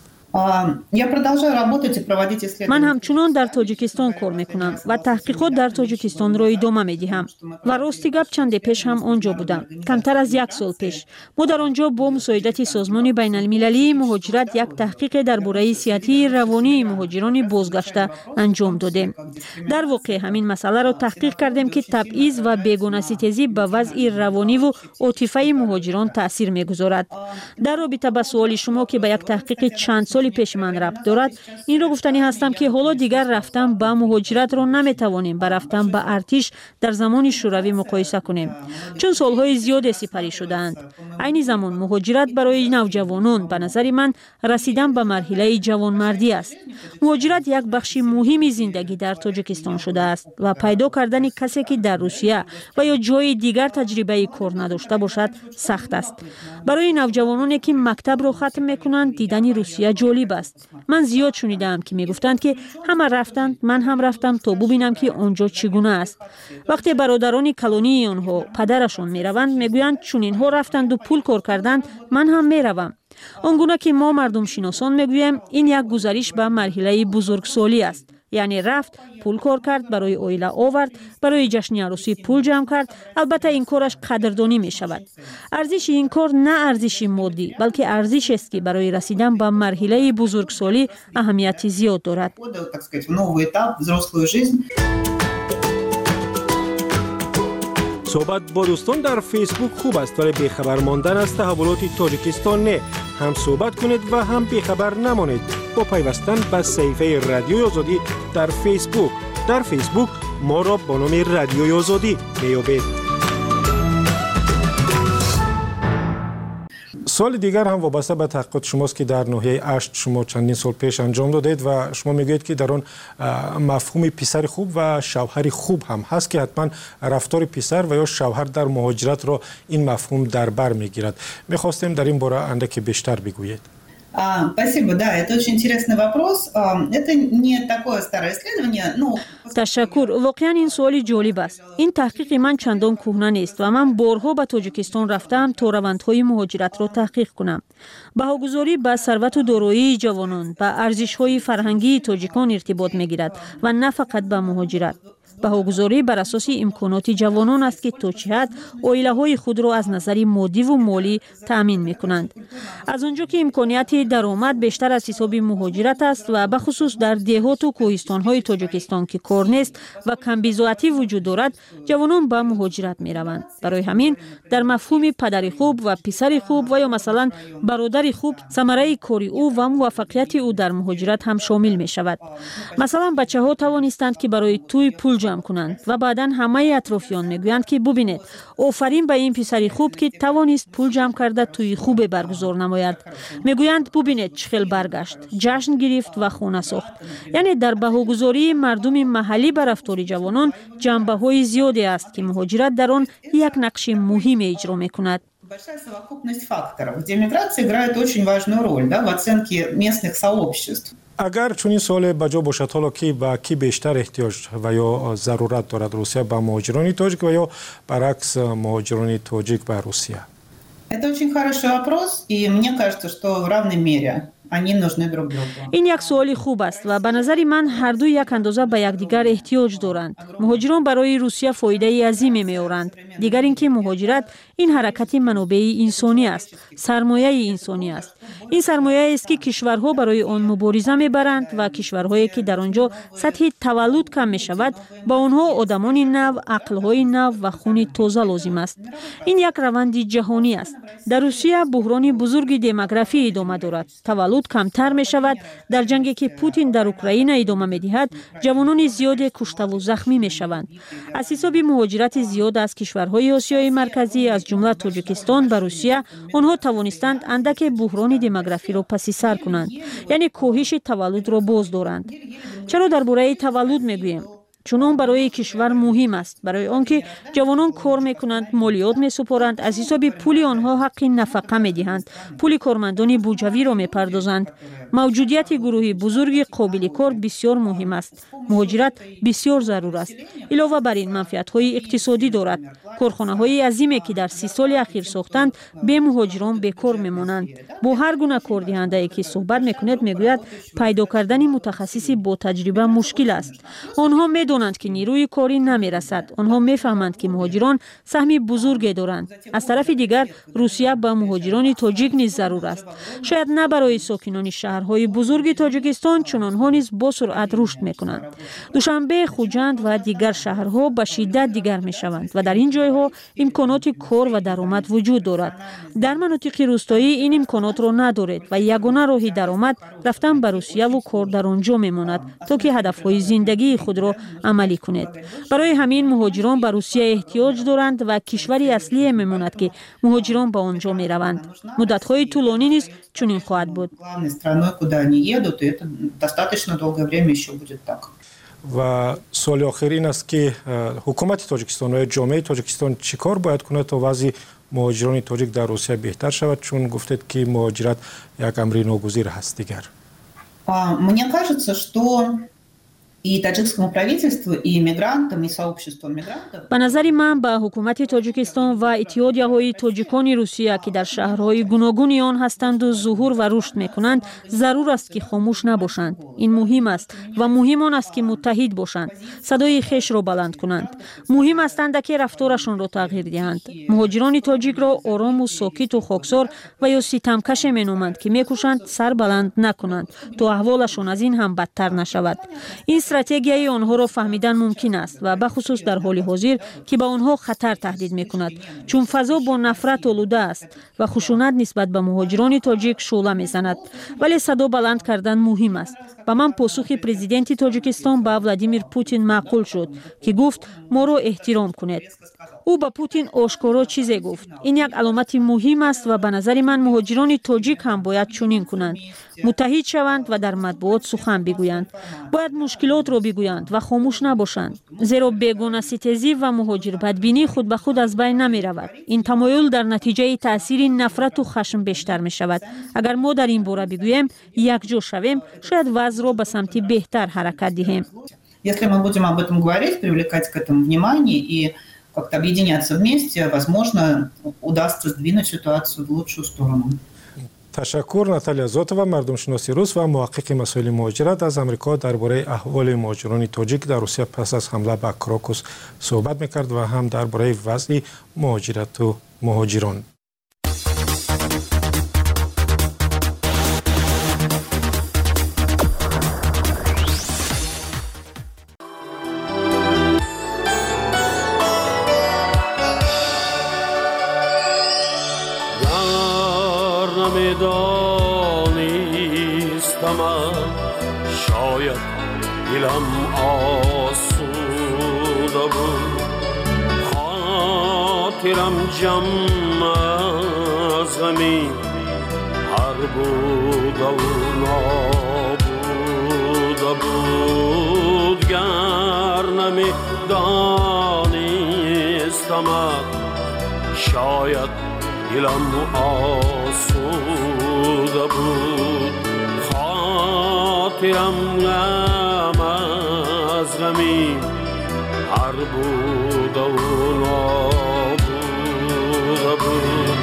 من همچنان در تاجیکستان کار میکنم و تحقیقات در تاجیکستان را ادامه میدهم و راستی گپ چند پیش هم آنجا بودم. کمتر از 1 سال پیش ما در آنجا با مساعدت سازمان بین المللی مهاجرت یک تحقیق درباره صحت روانی مهاجران بازگشته انجام دادیم. در واقع همین مسئله را تحقیق کردیم که تبعیض و بیگانه ستیزی به وضع روانی و عاطفی مهاجران تاثیر میگذارد. در رابطه با سوال شما که به یک تحقیق چند سالی پیش من ربط دارد، این را گفتنی هستم که حالا دیگر رفتن به مهاجرت را نمیتوانیم با رفتن به ارتش در زمان شوروی مقایسه کنیم، چون سالهای زیاد سپری شدند. عین زمان مهاجرت برای نوجوانان به نظر من رسیدن به مرحله جوانمردی است. مهاجرت یک بخش مهمی زندگی در تاجیکستان شده است و پیدا کردن کسی که در روسیه و یا جای دیگر تجربه کار نداشته باشد سخت است. برای نوجوانانی که مکتب را ختم میکنند دیدن روسیه جالب است. من زیاد شنیدم که میگفتند که همه رفتند، من هم رفتم تا ببینم که آنجا چگونه است. وقتی برادران کلونی آنها پدرشون میروند میگویند چون اینها رفتند و پول کار کردند من هم میروم. آنگونه که ما مردم شناسان میگوییم این یک گزارش به مرحله بزرگسالی است. یعنی رفت پول کار کرد، برای اویله آورد، برای جشن عروسی پول جمع کرد. البته این کارش قدردانی می شود. ارزش این کار نه ارزش مادی بلکه ارزش است که برای رسیدن به مرحله بزرگسالی اهمیت زیاد دارد. صحبت با دوستان در فیسبوک خوب است ولی بیخبر ماندن از تحولات تاجیکستان نه. هم صحبت کنید و هم بیخبر نمانید با پیوستن به صفحه رادیوی آزادی در فیسبوک. در فیسبوک ما را با نام رادیوی آزادی میابید. سوال دیگر هم وابسته به تحقیقات شماست که در ناحیه اشت شما چندین سال پیش انجام دادید و شما میگویید که در آن مفهوم پسر خوب و شوهر خوب هم هست که حتما رفتار پسر و یا شوهر در مهاجرت را این مفهوم در بر میگیرد. میخواستیم در این باره اندکی بیشتر بگویید. Спасибо, да, это очень интересный вопрос. Это не такое старое исследование, но... تشکر. واقعا این سوالی جالب است. این تحقیق من چندان کهنه نیست و من بارها به تاجیکستان رفتم تا روندهای مهاجرت را تحقیق کنم. بهاگذاری به ثروت و دارایی جوانان به ارزش‌های فرهنگی تاجیکان ارتباط می‌گیرد و نه فقط به مهاجرت. بهاگذاری بر اساس امکانات جوانان است که تا چه حد عائله‌های خود را از نظر مادی و مالی تأمین می‌کنند. از آنجا که امکانات درآمد بیشتر از حساب مهاجرت است و به خصوص در دهات و کوهستان‌های تاجیکستان که کار نیست و کمبیزاتی وجود دارد، جوانان به مهاجرت می‌روند. برای همین در مفهوم پدر خوب و پسر خوب و یا مثلا برادر خوب ثمره کار او و موفقیت او در مهاجرت هم شامل می‌شود. مثلا بچه‌ها توانستند که برای توی پول جمع کنند و بعداً همه اطرافیان میگویند که ببینید آفرین به این پسری خوب که توانست پول جمع کرده توی خوب برگزار نماید. میگویند ببینید چخیل برگشت، جشن گرفت و خانه ساخت. یعنی در بهاگذاری مردم محلی به رفتار جوانان جنبه‌های زیادی است که مهاجرت در آن یک نقش مهم اجرا میکند. Большая совокупность факторов, где миграция играет очень важную роль, да, в оценке местных сообществ. اگر چنین سوال بجا باشد حالا که با کی بیشتر احتیاج و یا ضرورت دارد روسیه با مهاجران تاجیک و یا برعکس مهاجران تاجیک به روسیه؟ Это очень хороший вопрос, и мне кажется, что в равной мере они нужны друг другу. این یک سوال خوب است و به نظر من هر دو یک اندازه به یکدیگر احتیاج دارند. مهاجران برای روسیه فایده عظیمی می‌آورند. دیگر اینکه مهاجرت این حرکت منابع انسانی است، سرمایه انسانی است. این سرمایه است که کشورها برای آن مبارزه می‌برند و کشورهایی که در آنجا سطح تولد کم می‌شود با آنها آدمان نو، عقل‌های نو و خون تازه لازم است. این یک روند جهانی است. در روسیه بحران بزرگ دموگرافی ادامه دارد. تولد کمتر می شود. در جنگی که پوتین در اوکراین ادامه می دهد، جوانان زیاد کشته و زخمی می شوند. از حساب مهاجرت زیاد از کشورهای آسیای مرکزی از جمله تاجیکستان به روسیه، آنها توانستند اندک بحران دموگرافی را پس سر کنند. یعنی کاهش تولد را باز دارند. چرا درباره تولد می گوییم؟ چون آن برای کشور مهم است. برای آنکه جوانان کار میکنند، مالیات میسپارند، از حساب پول آنها حق نفقه میدهند، پول کارمندان بودجوی را میپردازند. موجودیت گروه بزرگ قابل کار بسیار مهم است. مهاجرت بسیار ضرور است. علاوه بر این منفعت‌های اقتصادی دارد. کارخانه‌های عظیمی که در 30 سال اخیر ساختند به مهاجران بیکار میمانند. با هر گونه کاردهنده‌ای که صحبت میکند میگوید پیدا کردن متخصصی با تجربه مشکل است. آنها میدانند که نیروی کاری نمیرسد. آنها میفهمند که مهاجران سهم بزرگی دارند. از طرف دیگر روسیه با مهاجران تاجیک نیز ضرور است. شاید نه برای ساکنان شهرهای بزرگ تاجیکستان، چون آنها نیز با سرعت رشد میکنند. دوشنبه، خوجند و دیگر شهرها به شدت دیگر میشوند و در این جایها امکانات کار و درآمد وجود دارد. در مناطق روستایی این امکانات را ندارد و یگانه راه درآمد رفتن به روسیه و کار در آنجا میماند تا که هدفهای زندگی خود را عملی کنید. برای همین مهاجران به روسیه احتیاج دارند و کشوری اصلی میماند که مهاجران به آنجا میروند. مدت‌های طولانی نیز چنین خواهد بود. و سوال آخر این است که حکومت تاجیکستان و جامعه تاجیکستان چیکار باید کنه تا وضع مهاجران تاجیک در روسیه بهتر شود، چون گفتید که مهاجرت یک امر ناگزیر هست دیگر. Мне кажется, что и таджикскому правительству, и мигрантам, и сообществу мигрантов. ба назари ман ба ҳукумати Тоҷикистон ва иттиҳодияҳои тоҷикони Русия ки дар шаҳрҳои гуногуни он ҳастанду зуҳур ва рушд мекунанд, зарур аст ки хомӯш набошанд. Ин муҳим аст ва муҳим он аст ки муттаҳид бошанд, садои хешро баланд кунанд. муҳим аст андаке рафторашонро тағйир диҳанд. муҳоҷирони тоҷикро орому сокиту хоксор ва ё ситамкаше меноманд ки мекӯшанд сар баланд накунанд то аҳволашон аз ин ҳам бадтар нашавад. ин стратегияи онҳоро фаҳмидан мумкин аст ва бахусус дар ҳоли ҳозир ки ба онҳо хатар таҳдид мекунад, чун фазо бо нафрат олуда аст ва хушунат нисбат ба муҳоҷирони тоҷик шӯъла мезанад. вале садо баланд кардан муҳим аст. ба ман посухи президенти Тоҷикистон ба Владимир Путин маъқул шуд ки гуфт моро эҳтиром кунед. ӯ ба Путин ошкоро чизе гуфт. ин як аломати муҳим аст ва ба назари ман муҳоҷирони тоҷик ҳам бояд чунин кунанд. муттаҳид шаванд ва дар матбуот сухан бигӯянд. бояд мушкилотро бигӯянд ва хомӯш набошанд. зеро бегонаситезӣ ва муҳоҷирбадбинӣ худ ба худ аз байн намеравад. ин тамоюл дар натиҷаи таъсири нафрату хашм бештар мешавад. агар мо дар ин бора бигӯем, якҷо шавем, шояд вазъро ба самти беҳтар ҳаракат диҳем. Если мы будем об этом говорить, привлекать к этому внимание и как-то объединяться вместе, возможно, удастся сдвинуть ситуацию в лучшую сторону. ташаккур. Наталья Зотова, мардумшиноси рус ва муҳаққиқи масоили муҳоҷират аз Амрико дар бораи аҳволи муҳоҷирони тоҷик дар Русия пас аз ҳамла ба Крокус суҳбат мекард ва ҳам дар бораи вазъи муҳоҷирату муҳоҷирон. شاید دلم آسوده بود خاطرم جمع از غمی هر بوده و نابوده بود گر نمیدانستم شاید دلم آسوده بود خاطرم غم از غمی هر بوده و نابوده بود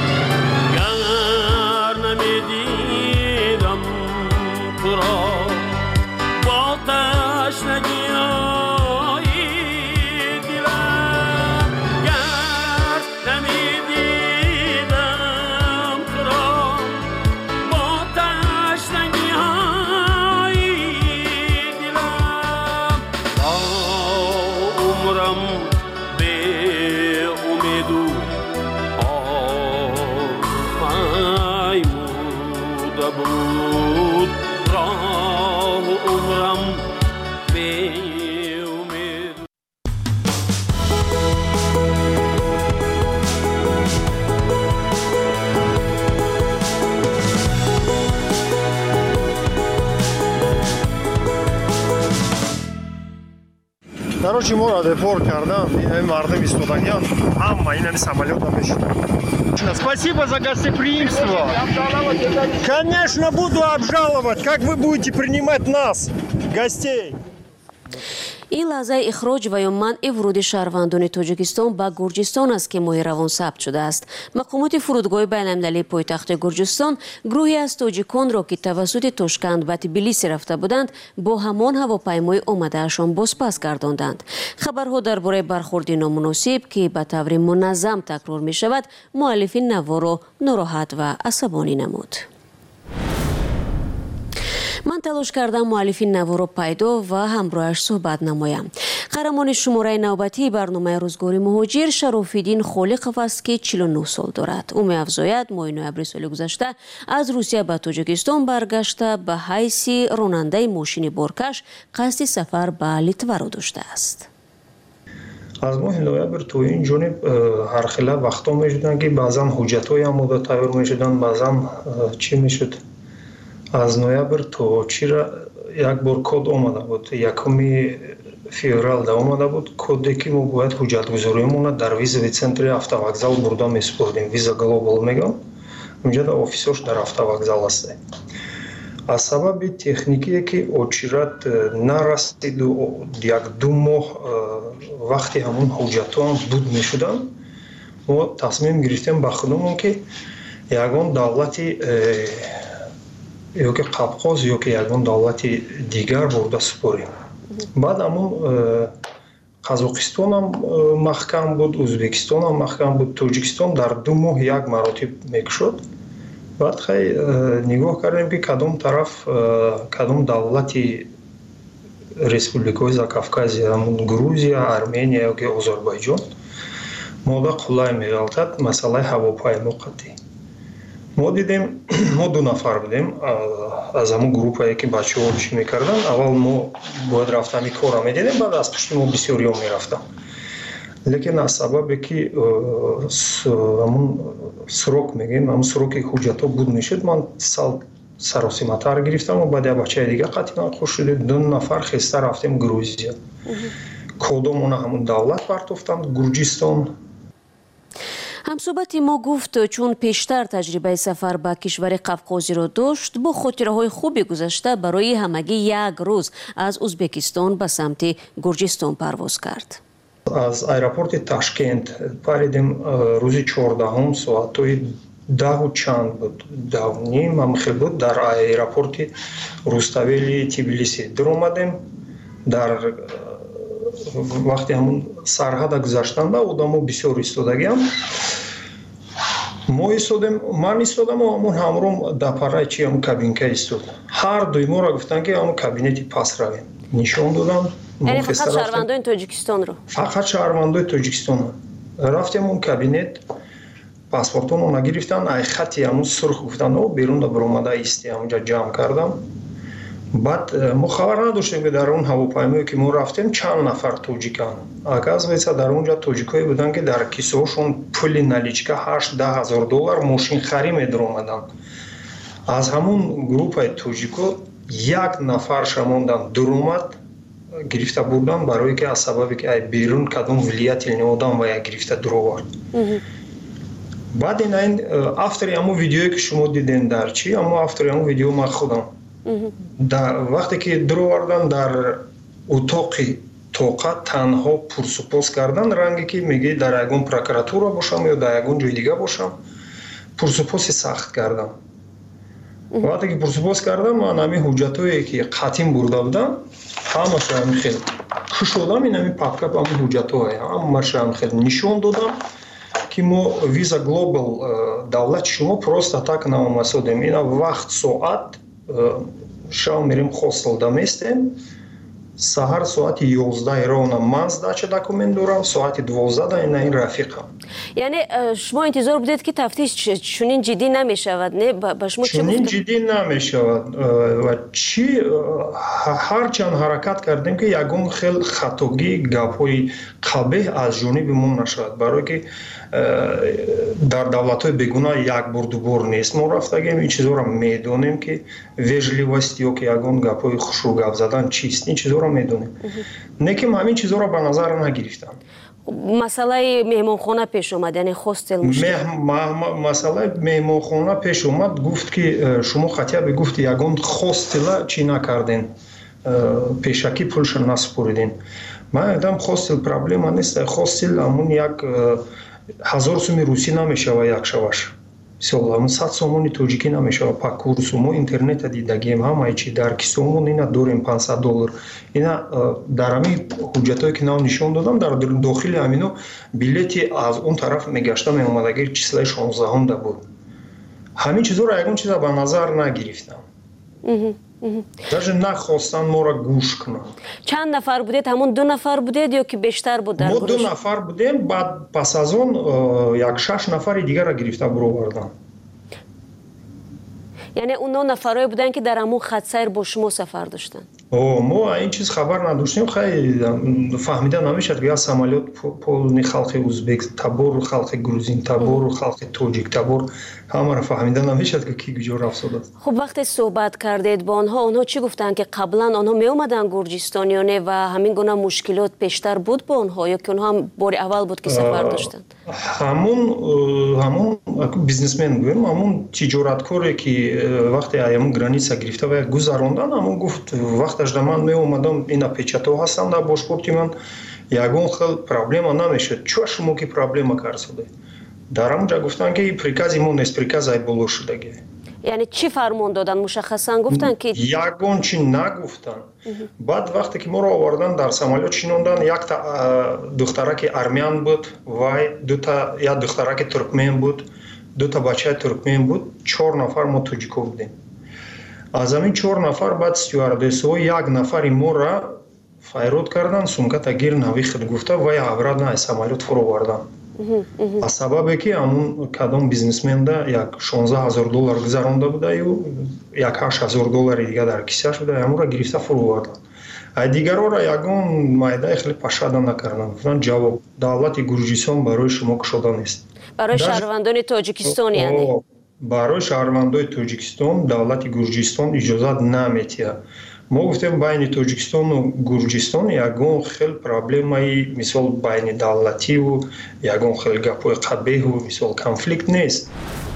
گر نمیدیدم تو را با تشنگی Короче, мы депорт кардан, мардам истодагиан, ҳама инами самолёта мешуданд. Спасибо за гостеприимство. Конечно, буду обжаловать, как вы будете принимать нас, гостей. ин лаҳзаи ихроҷ ва ё манъи вуруди шаҳрвандони Тоҷикистон ба Гурҷистон аст ки моҳи равон сабт шудааст. мақомоти фурудгоҳи байналмилалии пойтахти Гурҷистон гурӯҳе аз тоҷиконро ки тавассути Тошканд ба Тбилисӣ рафта буданд бо ҳамон ҳавопаймои омадаашон бозпас гардонданд. хабарҳо дар бораи бархурди номуносиб ки ба таври муназзам такрор мешавад муаллифи наворо нороҳат ва асабонӣ намуд. ман талош кардам муаллифи наворо пайдо ва ҳамроҳаш суҳбат намоям. қаҳрамони шумораи навбатии барномаи рӯзгори муҳоҷир Шарофиддин Холиқов аст ки 49 сол дорад. ӯ меафзояд моҳи ноябри соли гузашта аз Русия ба Тоҷикистон баргашта ба ҳайси ронандаи мошини боркаш қасди сафар ба Литваро доштааст. аз моҳи ноябр то ин ҷониб ҳархела вақтҳо мешуданд ки баъзан ҳуҷҷатҳои омода тайёр мешуданд, баъзан чӣ мешуд. аз ноябр то чира як бор код омада буд, 1 февралда омада буд коде ки мо бояд ҳуҷҷатгузориамона дар визави центри автовокзал бурда месупурдем. Виза глобал мегам, унҷа да офисош дар автовокзал аст. аз сабаби техникие ки очират нарасиду 1-2 моҳ вақти ҳамун ҳуҷҷатҳоам буд мешуданд, мо тасмим гирифтем ба худамон ки ягон давлати ёки қабқоз ёки ягон давлати дигар бурда супорем. баъд ҳамун қазоқистонам маҳкам буд, ӯзбекистонам маҳкам буд, тоҷикистон дар 2 моҳ як маротиб мекушод. баъд хай нигоҳ кардем ки кадом давлати республикаҳои Закавказия, ҳамун Грузия, Армения ёки Озарбойҷон мода қулай меғалтад масъалаи ҳавопаймо қатъӣ. мо дидем, мо 2 нафар будем аз ҳамун группае ки бачаҳо чӣ мекарданд. аввал мо бояд рафтами кора медидем, баъд аз пушти мо бисёриҳо мерафтанд. лекин аз сабабе ки ҳамун срок мегӯем, ҳамун сроки ҳуҷҷатҳо буд мешуд, ман сал саросиматар гирифтам. баъд як бачаи дигар қатъи хуш шуд, 2 нафар хеста рафтем Грузия. кодомона ҳамун давлат партофтанд, Гурҷистон. ҳамсӯҳбати мо гуфт чун пештар таҷрибаи сафар ба кишвари қавқозиро дошт, бо хотираҳои хуби гузашта барои ҳамагӣ як рӯз аз Узбекистон ба самти Гурҷистон парвоз кард. аз аэропорти Ташкент паридем рӯзи 14 соатҳои 10 чанд буд, 10:30 мамхел буд. дар аэропорти Руставели Тбилиси дуромадем. дар вақти ҳамун сарҳада гузаштанда одамо бисёр истодагиам. мо истодем, ман истодам, ҳамун ҳамром дапараи чи ҳамун кабинка истод. ҳар дуи моро гуфтанд ки ҳамун кабинети пас равем. нишон додам. яъне фақат шаҳрвандони Тоҷикистонро? фақат шаҳрвандои Тоҷикистон. рафтем он кабинет, паспортоно нагирифтанд, ай хати ҳамун сурх гуфтанд, берун да биромада исти, ҳамунҷа ҷамъ кардам. баъд мо хабар надоштем ки дар он ҳавопаймое ки мо рафтем чанд нафар тоҷиканд. оказывается дар онҷа тоҷикое буданд ки дар кисаҳошон пули наличка 8-10 ҳазор доллар мошинхарӣ медаромаданд. аз ҳамун группаи тоҷико як нафар шамондан дуромад гирифта бурдам, барое ки аз сабабе ки ай берун кадом влиятелни одам ва я гирифта дуровард. баъд ин автори ҳамун видеое ки шумо диден дар чи, ҳамун автори ҳамун видео ман худам. вақте ки дуровардан дар утоқи тоқа танҳо пурсупос кардан, ранге ки меги дар ягон прокуратура бошам ё дар ягон ҷои дигар бошам, пурсупоси сахт кардам. вақте ки пурсупос кардам, ман ҳамин ҳуҷҷатҳое ки қатъин бурда будам, ҳамаша ҳамин хел кушодам. ин ҳамин папка ҳамин ҳуҷҷатҳое ҳамаша ҳамин хел нишон додам ки мо Visa Global давлати шумо просто так наомасодем. ина вақт соат шам мерем хостел да местем, саҳар соати 11 ровна ман сдача документ дорам, соати 12 ина ин рафиқам. яъне шумо интизор будед ки тафтиш чунин ҷиддӣ намешавад, не? ба шумо чӣ чунин ҷиддӣ намешавад ва чи ҳарчанд ҳаракат кардем ки ягон хел хатогӣ гапҳои қабеҳ аз ҷониби мо нашавад, барое ки дар давлатҳои бегуна як бор дубор нест мо рафтагем. ин чизоро медонем ки вежливост ё ки ягон гапҳои хушрӯ гап задан чист, ин чизоро медонем. лекин ҳамин чизоро ба назар нагирифтам. масъалаи меҳмонхона пеш омад, яъне хостел масъалаи меҳмонхона пеш омад. гуфт ки шумо хотя бы гуфт ягон хостела чӣ накарден, пешакӣ пулша насупориден. ман гуфтам хостел проблема нест, хостел ҳамун як 1000 сӯми русӣ намешава як шаваш. мисол 100 сомони тоҷикӣ намешава пак курсу. мо интернета дидагием, ҳамаи чи дар кисомон ина дорем $500. ина дар ҳамин ҳуҷҷатое ки нав нишон додам, дар дохили ҳамино билети аз он тараф мегашта меомадагир числаи 16 буд. ҳамин чизоро ягон чиза ба назар нагирифтам. даже нахостанд моро гӯш кунанд. чанд нафар будед? ҳамон 2 нафар будед ё ки бештар буд дар мо гурӯҳ? 2 нафар будем. баъд пас аз он як 6 нафари дигара гирифта буроварданд. яъне оно нафарое буданд ки дар ҳамон хатсайр бо шумо сафар доштанд? мо ин чиз хабар надоштем. хеле фаҳмида намешад ки аз самолёт полни халқи узбек табор, халқи грузин табор, халқи тоҷик табор, ҳамаро фаҳмида намешад ки ки куҷо рафтодааст. хуб, вақте суҳбат кардед бо онҳо чӣ гуфтанд ки қаблан онҳо меомаданд Гурҷистон ё не ва ҳамин гуна мушкилот пештар буд бо онҳо ё ки онҳо ҳам бори аввал буд ки сафар доштанд? ҳамун бизнесмен гӯем, ҳамун тиҷораткоре ки вақте аяму граница гирифта ва гузарондан амон гуфт вақташ да ман меомадам ина печато ҳастам дар бошпорти ман ягон хел проблема намешуд чуа шумо ки проблема карсоде дар амуҷа гуфтанд ки прикази мо нест приказ ай боло шудаги یعنی چی فرمان دادن مشخصا گفتن که ягон чи нагуфтанд баъд вақте ки моро овардан дар самолёт шинондан якта духтараки армян буд вай дута як духтараки туркмен буд дута бачаи туркмен буд 4 нафар мо тоҷико будем аз ҳамин 4 нафар баъд стюардессаҳо як нафари моро файрод кардан сумката гир навихт гуфта вай аврадан аз самолёт фуровардан аз сабабе ки ҳамун кадом бизнесмenda як $16000 гузаронда будаю як $8000 дига дар кисааш буда ҳамонро гирифта фуровардан ай дигароро ягон майдаи хеле пашада накардан гуфтанд ҷавоб давлати гурҷистон барои шумо кушода нест برای شهروندان تاجیکستان یعنی барои шаҳрвандои тоҷикистон давлати гурҷистон иҷозат наметиҳад мо гуфтем байни тоҷикистону гурҷистон ягон хел проблемаи мисол байни давлативу ягон хел гапҳои қабеҳу мисол конфликт нест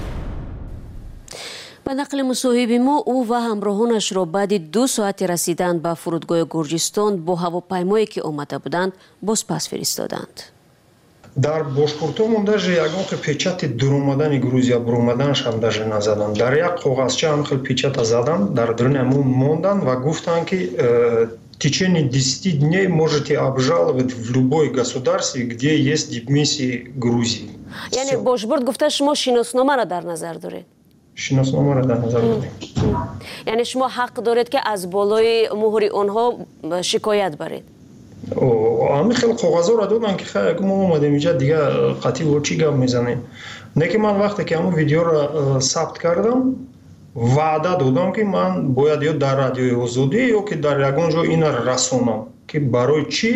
ба нақли мусоҳиби мо ӯ ва ҳамроҳонашро баъди 2 соати расидан ба фурудгоҳи гурҷистон бо ҳавопаймое ки омада буданд бозпас фиристоданд дар бошпуртомон даже ягон хел печати дуромадани грузия буромаданашам даже назадам дар як коғазча ҳам хел печата задам дар дуруни ҳамон мондан ва гуфтанд ки в течение 10 дней можете обжаловать в любое государстве где есть дипмиссии Грузии яъне бошбурд гуфта шумо шиносномаро дар назар доред шиносномаро дар назар дорем яъне шумо ҳақ доред ки аз болои муҳри онҳо шикоят баред ҳамин хел коғазҳоро доданд ки хай мо омадем инҷа дига қатъи во чӣ гап мезанем не ки ман вақте ки ҳамон видеоро сабт кардам ваъда додам ки ман бояд ё дар радиои озодӣ ё ки дар ягон ҷо инро расонам ки барои чӣ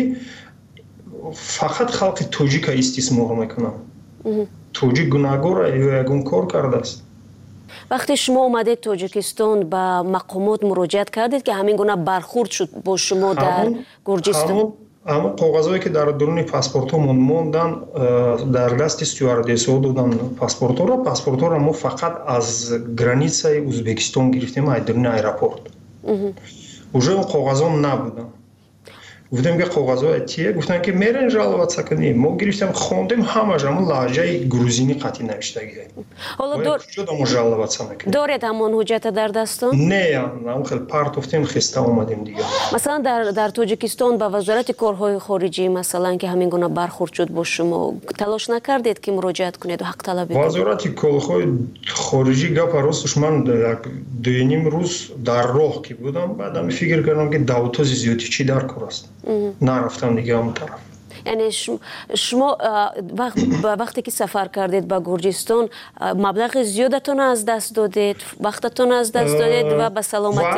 фақат халқи тоҷика истисмор мекунам тоҷик гунаҳгора ё ягон кор кардааст вақте шумо омадед тоҷикистон ба мақомот муроҷиат кардед ки ҳамин гуна бархурд шуд бо шумо дар гурҷистон ҳамон коғазҳое ки дар дуруни паспортҳомон мондан дар дасти стюардессаҳо додан паспортҳоро мо фақат аз границаи ӯзбекистон гирифтем ай дуруни аэропорт уже он коғазҳо набуданд гуфтем ки коғазҳои тие гуфтанд ки мерен жаловатса кунем мо гирифтем хондем ҳамаш ҳамон лаҳҷаи грузинӣ қатъи навиштагӣ ҳоло жаловатса мекунем доред ҳамон ҳуҷҷата дар дастон не ҳамон хел партофтем хиста омадем дига масалан дар тоҷикистон ба вазорати корҳои хориҷӣ масалан ки ҳамин гуна бархурд шуд бо шумо талош накардед ки муроҷиат кунеду ҳақталабӣ кунед вазорати корҳои хориҷӣ гапа росташ ман як 2.5 рӯз дар роҳ ки будам баъдам фикр кардам ки давтози зиёди чӣ дар кор аст нарафтам дига он тараф яъне шумо вақте ки сафар кардед ба гурҷистон маблағи зиёдатон аз даст додед вақтатон аз даст додед ва ба саломатӣ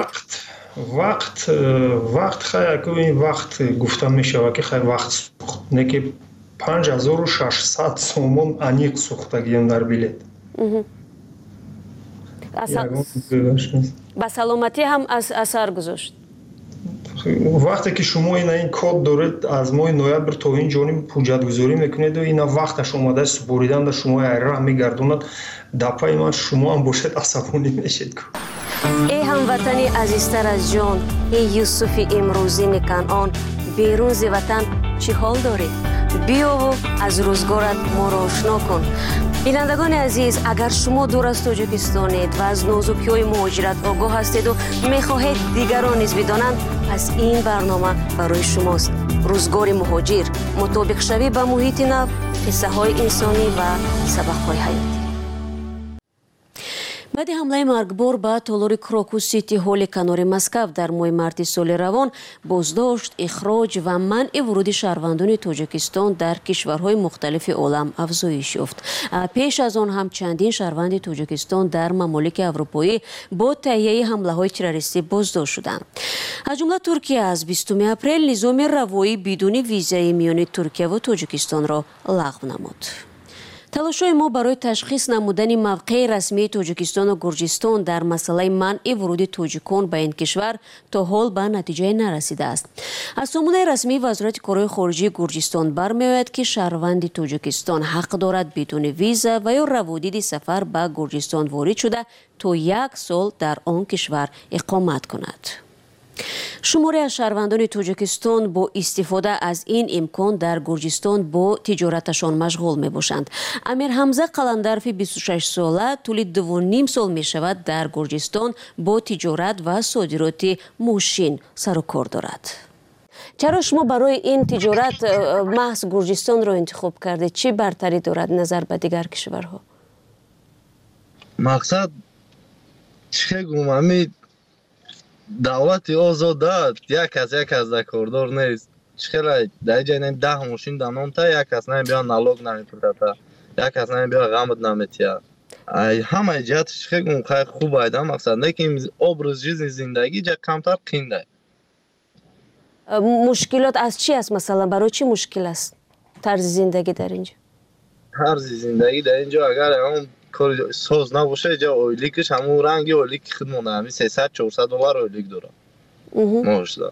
вақт хай якоин вақт гуфта мешавад ки хай вақт сӯхт не ки 5600 сомон аниқ сӯхтагием дар билет ба саломатӣ ҳам асар гузошт вақте ки шумо ин код доред аз моҳи ноябр то ин ҷониб ҳуҷҷатгузорӣ мекунеду ина вақташ омадаи супориданда шумо айраҳ мегардонад дапаи ман шумо ҳам бошед асабонӣ мешед эй ҳамватани азизтар аз ҷон эй юсуфи имрӯзини канъон берун зи ватан чӣ ҳол доред биёву аз рӯзгорат моро ошно кун бинандагони азиз агар шумо дур аз тоҷикистонед ва аз нозукиҳои муҳоҷират огоҳ ҳастеду мехоҳед дигарон низ бидонанд пас ин барнома барои шумост рӯзгори муҳоҷир мутобиқшавӣ ба муҳити нав қиссаҳои инсонӣ ва сабақҳои ҳаётӣ баъди ҳамлаи маргбор ба толори крокус сити ҳолли канори Москав дар моҳи марти соли равон боздошт ихроҷ ва манъи вуруди шаҳрвандони тоҷикистон дар кишварҳои мухталифи олам афзоиш ёфт пеш аз он ҳам чандин шаҳрванди тоҷикистон дар мамолики аврупоӣ бо таҳияи ҳамлаҳои террористӣ боздошт шуданд аз ҷумла Туркия аз 20 апрел низоми равоӣ бидуни визаи миёни Туркия ва Тоҷикистонро лағв намуд. талошҳои мо барои ташхис намудани мавқеи расмии тоҷикистону гурҷистон дар масъалаи манъи вуруди тоҷикон ба ин кишвар то ҳол ба натиҷае нарасидааст. аз сомонаи расмии вазорати корҳои хориҷии гурҷистон бармеояд ки шаҳрванди тоҷикистон ҳақ дорад бидуни виза ва ё раводиди сафар ба гурҷистон ворид шуда то 1 сол дар он кишвар иқомат кунад. шуморе аз шаҳрвандони тоҷикистон бо истифода аз ин имкон дар гурҷистон бо тиҷораташон машғул мебошанд. амир ҳамза қаландарови 26 сола тӯли 2.5 сол мешавад дар гурҷистон бо тиҷорат ва содироти мошин сару кор дорад. чаро шумо барои ин тиҷорат маҳз гурҷистонро интихоб кардед? чӣ бартарӣ дорад назар ба дигар кишварҳо? мақсад чӣ давлати озода як аз да кордор нест. чхела дар ҷайна 10 мошин данонта як аз намебиён налог намепурата, як аз намебиён ғамд наметия. ҳамаи ҷиҳат чхегум хай хуб айда мақсад лекин образ жизни зиндагӣ ҷа камтар қинда. мушкилот аз чӣ аст? масалан барои чӣ мушкил аст тарзи зиндагӣ дар инҷо? тарзи зиндагӣ дар инҷо агар он кори соз набоша ҷа ойликаш ҳамун ранги ойлики худ монда, ҳамин 300-400 доллар ойлик дорад. моҳшда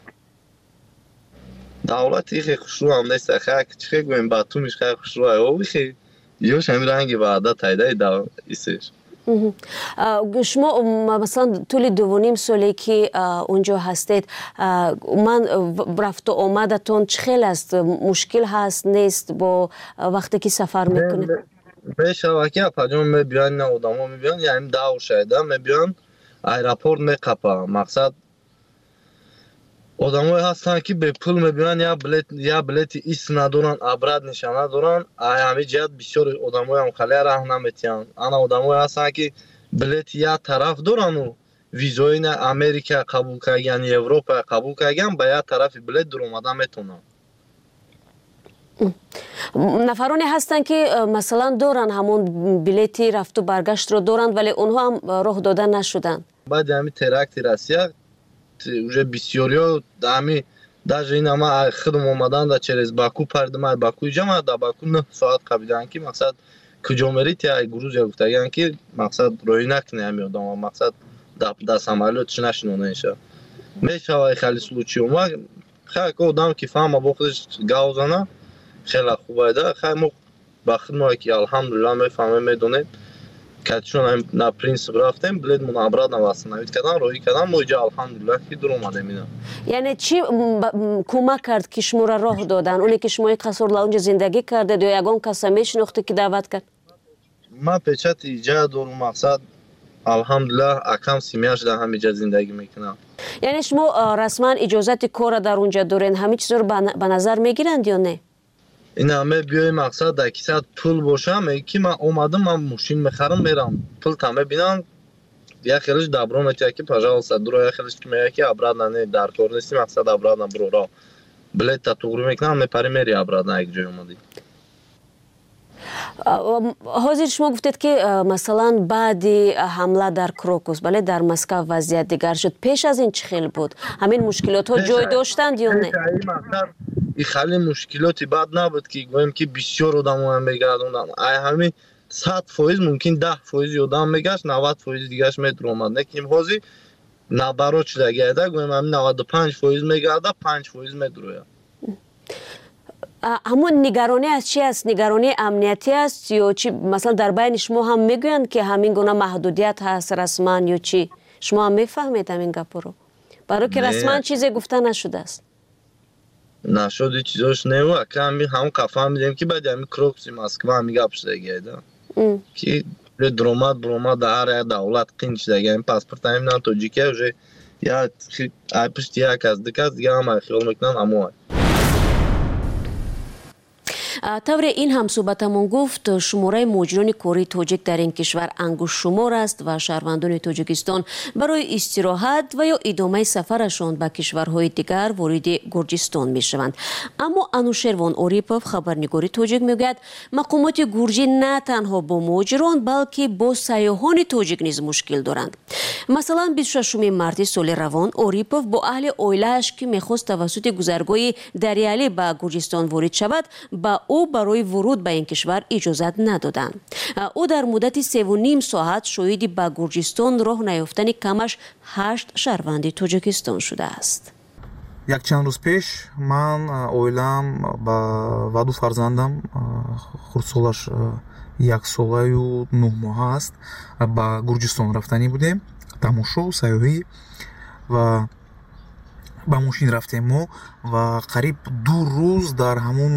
давлати хе хушрӯ ҳам нест. хак чӣ гӯем ба тумиш хай хушрӯ ай оби хе ёш ҳамин ранги ба адат айда исеш. шумо масалан тӯли 2.5 соле ки унҷо ҳастед, ман рафту омадатон чӣ хел аст? мушкил ҳаст нест бо вақте ки сафар мекунед? мешава ки апаҷон мебиён, на одамо мебиён, яъни давр шайда мебиён, аэропорт меқапа. мақсад одамое ҳастанд ки бепул мебиён, я билети ист надоранд, абрат нишона надоранд. ҳамин ҷиҳат бисёр одамоям хале раҳм наметиҳанд. ана одамое ҳастанд ки билети як тараф дорану визои на Америка қабул кардаган, Европа қабул кардаган, ба як тарафи билет дуромада метавонанд. нафароне ҳастанд ки масалан доранд ҳамон билети рафту баргаштро доранд, вале онҳо ҳам роҳ дода нашуданд. баъди ҳамин теракти Россия уже бисёриё ҳамин даже ин ама худам омаданда через Баку пардима Баку ҷама да Баку 9 соат қабидан ки мақсад куҷо мерид ай Грузия гуфтаган ки мақсад роҳӣ накуни ҳамин одам, мақсад да самолётш нашинонеша. мешава хали случаи ма хак одам ки фаҳма бо худаш гавзана хела хуб айда хай мо ба худмо ки алҳамдулилла мефаҳмем медонем катишон на принцип рафтем билет мон обратно восстановить кардан роҳӣ кардан мо иҷа алҳамдулилла ки dur омадем. ина яъне чӣ кӯмак кард ки шуморо роҳ додан? оне ки шумо қасор ла унҷа зиндагӣ кардед ё ягон каса мешинохте ки даъват кард? ман печати иҷа дорум, мақсад алҳамдулилла акам семьяш дар ҳамин ҷа зиндагӣ мекунам. яъне шумо расман иҷозати кора дар унҷа дорен, ҳамин чизро ба назар мегиранд ё не? ина мебиёи мақсад дар кисат пул боша меги ки ман омадам, ман мошин мехарам мерам, пулта мебинам, як хелиш дабро метия ки пожалуйста дуро, як хелиш ки мега ки обратно не дар кор нести, мақсад обратно буро билета туғри мекунам, мепари мери обратно як ҷой омадӣ. ҳозир шумо гуфтед ки масалан баъди ҳамла дар Крокус, бале дар Москва вазъият дигар шуд. пеш аз ин чӣ хел буд? ҳамин мушкилотҳо ҷой доштанд ё не? ин хали мушкилоти бад набуд ки гӯем ки бисёр одамоам мегардонданд. ай ҳамин 100% мумкин 10% одам мегашт, 90% дигаш медуромад. лекин ҳозир набарот шудаги айда гӯем ҳамин 95% мегарда, 5% медурояд. ҳамон нигаронӣ аз чӣ аст? нигаронии амниятӣ аст ё чӣ? масалан дар байни шумо ҳам мегӯянд ки ҳамин гуна маҳдудият ҳаст расман ё чӣ? шумо ҳам мефаҳмед ҳамин гапҳоро? барое ки расман чизе гуфта нашудааст. нашуди чизош нему аками ҳам кафаҳмидем ки баъди ҳамин Крокуси Москва ҳамин гап шудаги айда ки дуромад буромад дар як давлат қин шудаги ҳамин паспорта ҳамин тоҷикия уже ай пушти як аз дикас дига ҳама хиёл мекунанд амоай. тавре ин ҳамсӯҳбатамон гуфт шумораи муҳоҷирони кории тоҷик дар ин кишвар ангушшумор аст ва шаҳрвандони тоҷикистон барои истироҳат ва ё идомаи сафарашон ба кишварҳои дигар вориди гурҷистон мешаванд. аммо Анушервон Орипов, хабарнигори тоҷик, мегӯяд мақомоти гурҷӣ на танҳо бо муҳоҷирон балки бо сайёҳони тоҷик низ мушкил доранд. масалан 26 марти соли равон Орипов бо аҳли оилааш ки мехост тавассути гузаргоҳи Дариалӣ ба гурҷистон ворид шавад ба او برای ورود به این کشور اجازت ندادند. او در مدت 3.5 ساعت شاهد به گرجستان راه نیافتن کمش 8 شهروند تاجیکستان شده است. یک چند روز پیش من اویلام با 2 فرزندم خردسالش 1 ساله و 9 ماه است با گرجستان رفتنی بودیم тамошо сайёҳӣ ва ба мошин рафтем мо ва қариб 2 рӯз дар ҳамун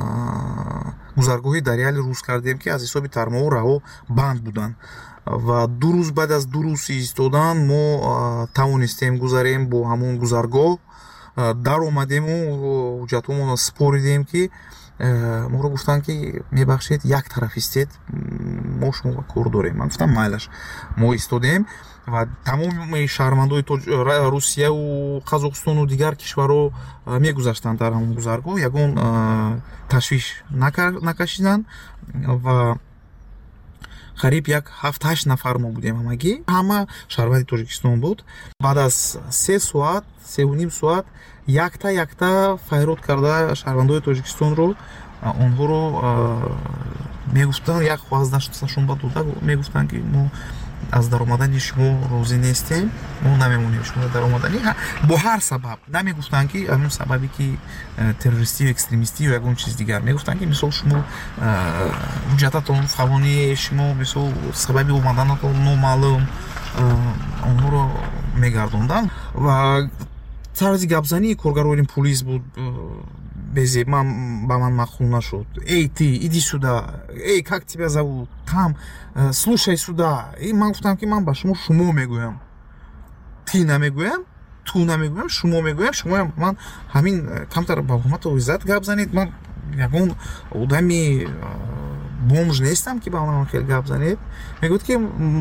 гузаргоҳи даряли рӯз кардем ки аз ҳисоби тармоҳу раҳо банд буданд ва 2 рӯз баъд аз 2 рӯз истодан мо тавонистем гузарем бо ҳамун гузаргоҳ дар омадему ҳуҷҷатҳоамонро споридем ки моро гуфтанд ки мебахшед як тарафистед мо шумо ва кор дорем. Ман гуфтам майлаш. Мо истодем ва тамоми шаҳрвандои Русияу Қазоқистону дигар кишварҳо мегузаштанд дар ҳамон гузаргоҳ. Ягон ташвиш накашиданд ва қариб як 7-8 нафар мо будем ҳамагӣ. Ҳама шаҳрванди Тоҷикистон буд. Баъд аз 3 соат, 3.5 соат якта файрод карда шаҳрвандои Тоҷикистонро онҳоро мегуфтанд як хваздашон ба дода мегуфтанд ки мо аз даромадани шумо розӣ нестем, мо намемонем шумо даромадани бо ҳар сабаб. Намегуфтанд ки ҳамин сабаби ки террористию экстремистию ягон чиз дигар. Мегуфтанд ки мисол шумо ҳуҷҷататон фалони шумо мисол сабаби омаданатон номаълум онҳоро мегардонданд ва тарзи гапзании коргарони полис буд безе ба ман махкум нашуд. Эй ты, иди сюда. Эй, как тебя зовут? Там, слушай сюда. И ман гуфтам ки ман ба шумо шумо мегӯям. Ти намегӯям, ту намегӯям, шумо мегӯям. Шумо ман ҳамин камтар ба ҳурмату иззат гап занед. Ман ягон одами бомж нестам ки ба ман хел гап занед. Мегӯяд ки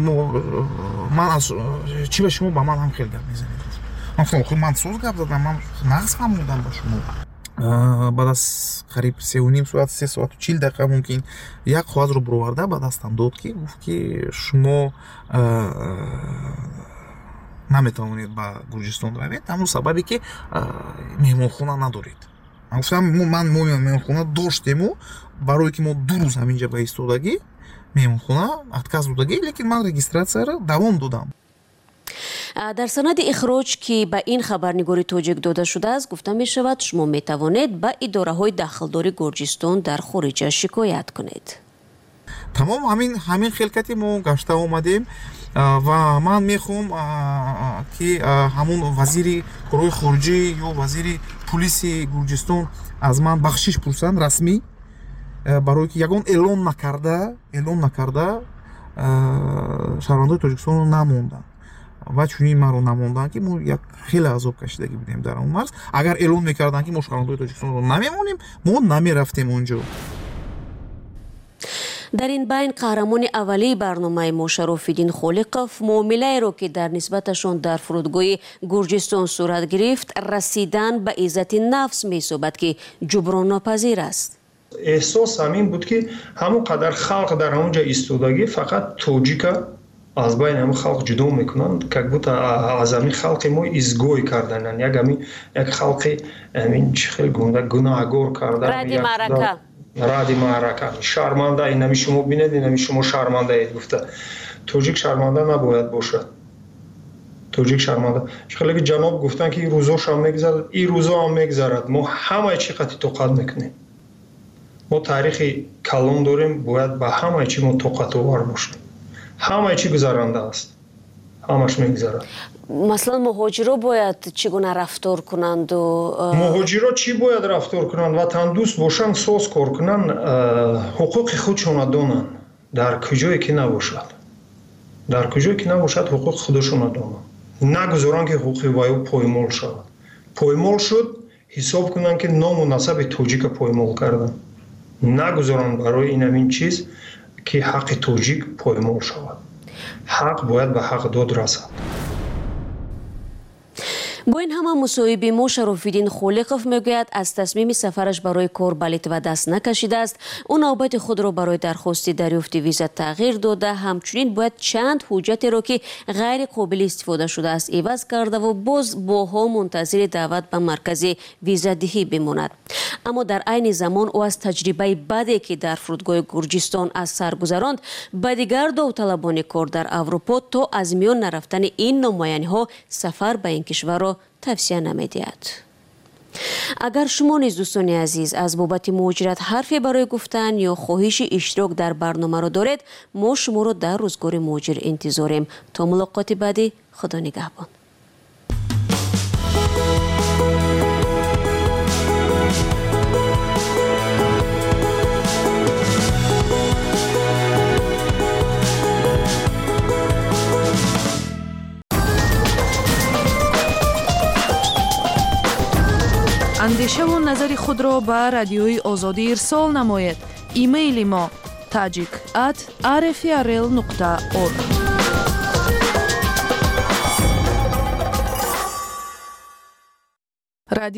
ман аз чӣ ба шумо ба ман ҳам хел гап мезанед. Ман соз гап задам, ман нағз фаҳмидам ба шумо. Баъд аз қариб 3.5 соат, 3 соату 40 дақиқа мумкин як қоғазро бироварда ба дастам дод ки гуфт ки шумо наметавонед ба Гурҷистон равед, ҳамон сабабе ки меҳмонхона надоред. Ман гуфтам ман меҳмонхона доштему, барое ки мо 2 рӯз ҳаминҷа ба истодагӣ меҳмонхона отказ додагӣ, лекин ман регистратсияро давом додам. در سند اخراج که به این خبرنگاری توجیک داده شده است گفته می شود شما می توانید به اداره های داخلداری گرجستان در خارج شکایت کنید. تمام همین خلقتی ما گشته آمدیم و من میخوام که همون وزیر کارهای خارجی یا وزیر پلیس گرجستان از من بخشش پرسند رسمی برای که یگان اعلان نکرده شهروندان تاجیکستان رو نموندن و чунин маро намонданд ки мо як хеле азоб кашидагӣ будем дар он марз. Агар эълон мекарданд ки мо шаҳрвандои Тоҷикистонро намемонем, мо намерафтем онҷо. در این بین قهرمان اولی برنامه ما شراف‌الدین خالقов معامله‌ای که در نسبتشان در فرودگاه گرجستان صورت گرفت رسیدن به عزت نفس می‌یابد که جبران ناپذیر است. احساس همین بود که همون قدر خلق در اونجا ایستادگی فقط توجیکا از بین همه خلق جدا میکنند که بود از همین خلق ما ازگوی کردن یک خلق همین خیلی گناهگار کردن رد معرکه شرمنده این شما بینید این شما شرمنده اید گفته توجیک شرمنده نباید باشد توجیک شرمنده خیلی جناب گفتن که این روزاش هم میگذرد این روزا هم میگذرد ما همه چی قطعی توقت میکنیم ما تاریخ کلان داریم باید به همه چی ما توقت آور باشیم همه چی گذرانده است همش میگذرد مثلا مهاجرا باید چگونه رفتار کنند و مهاجرا چی باید رفتار کنند وطن دوست باشند ساز کار کنند حقوق خودشون دانند در کجایی که نباشد حقوق خودشون دانند نگذارند که حقوق وایو پایمال شود پایمال شد حساب کنند که نام و نسب توجیک پایمال کردن نگذارند برای این چیز که حق توجیک پایمال شود حق باید به حق داد رسد. با این همه مصاحبه ما شراف‌الدین خالقов میگوید از تصمیم سفرش برای کار به لیتوا دست نکشیده است. او نوبت خود را برای درخواست دریافت ویزا تغییر داده، همچنین باید چند حجت را که غیر قابل استفاده شده است عوض کرده و باز باها منتظر دعوت به مرکز ویزا دهی بماند. اما در عین زمان او از تجربه بدی که در فرودگاه گرجستان از سر گذراند به دیگر داوطلبان کار در اروپا تا از میان نرفتن این نماینده‌ها سفر به این کشور را توصیه نمی‌دهد. اگر شما نیز دوستان عزیز از بابت مهاجرت حرفی برای گفتن یا خواهش اشتراک در برنامه را دارید، ما شما را در روزگار مهاجر انتظاریم. تا ملاقات بعدی، خدا نگهبان. اندیشه و نظر خود را به رادیوی آزادی ارسال نماید. ایمیل ما tajik@rfrl.org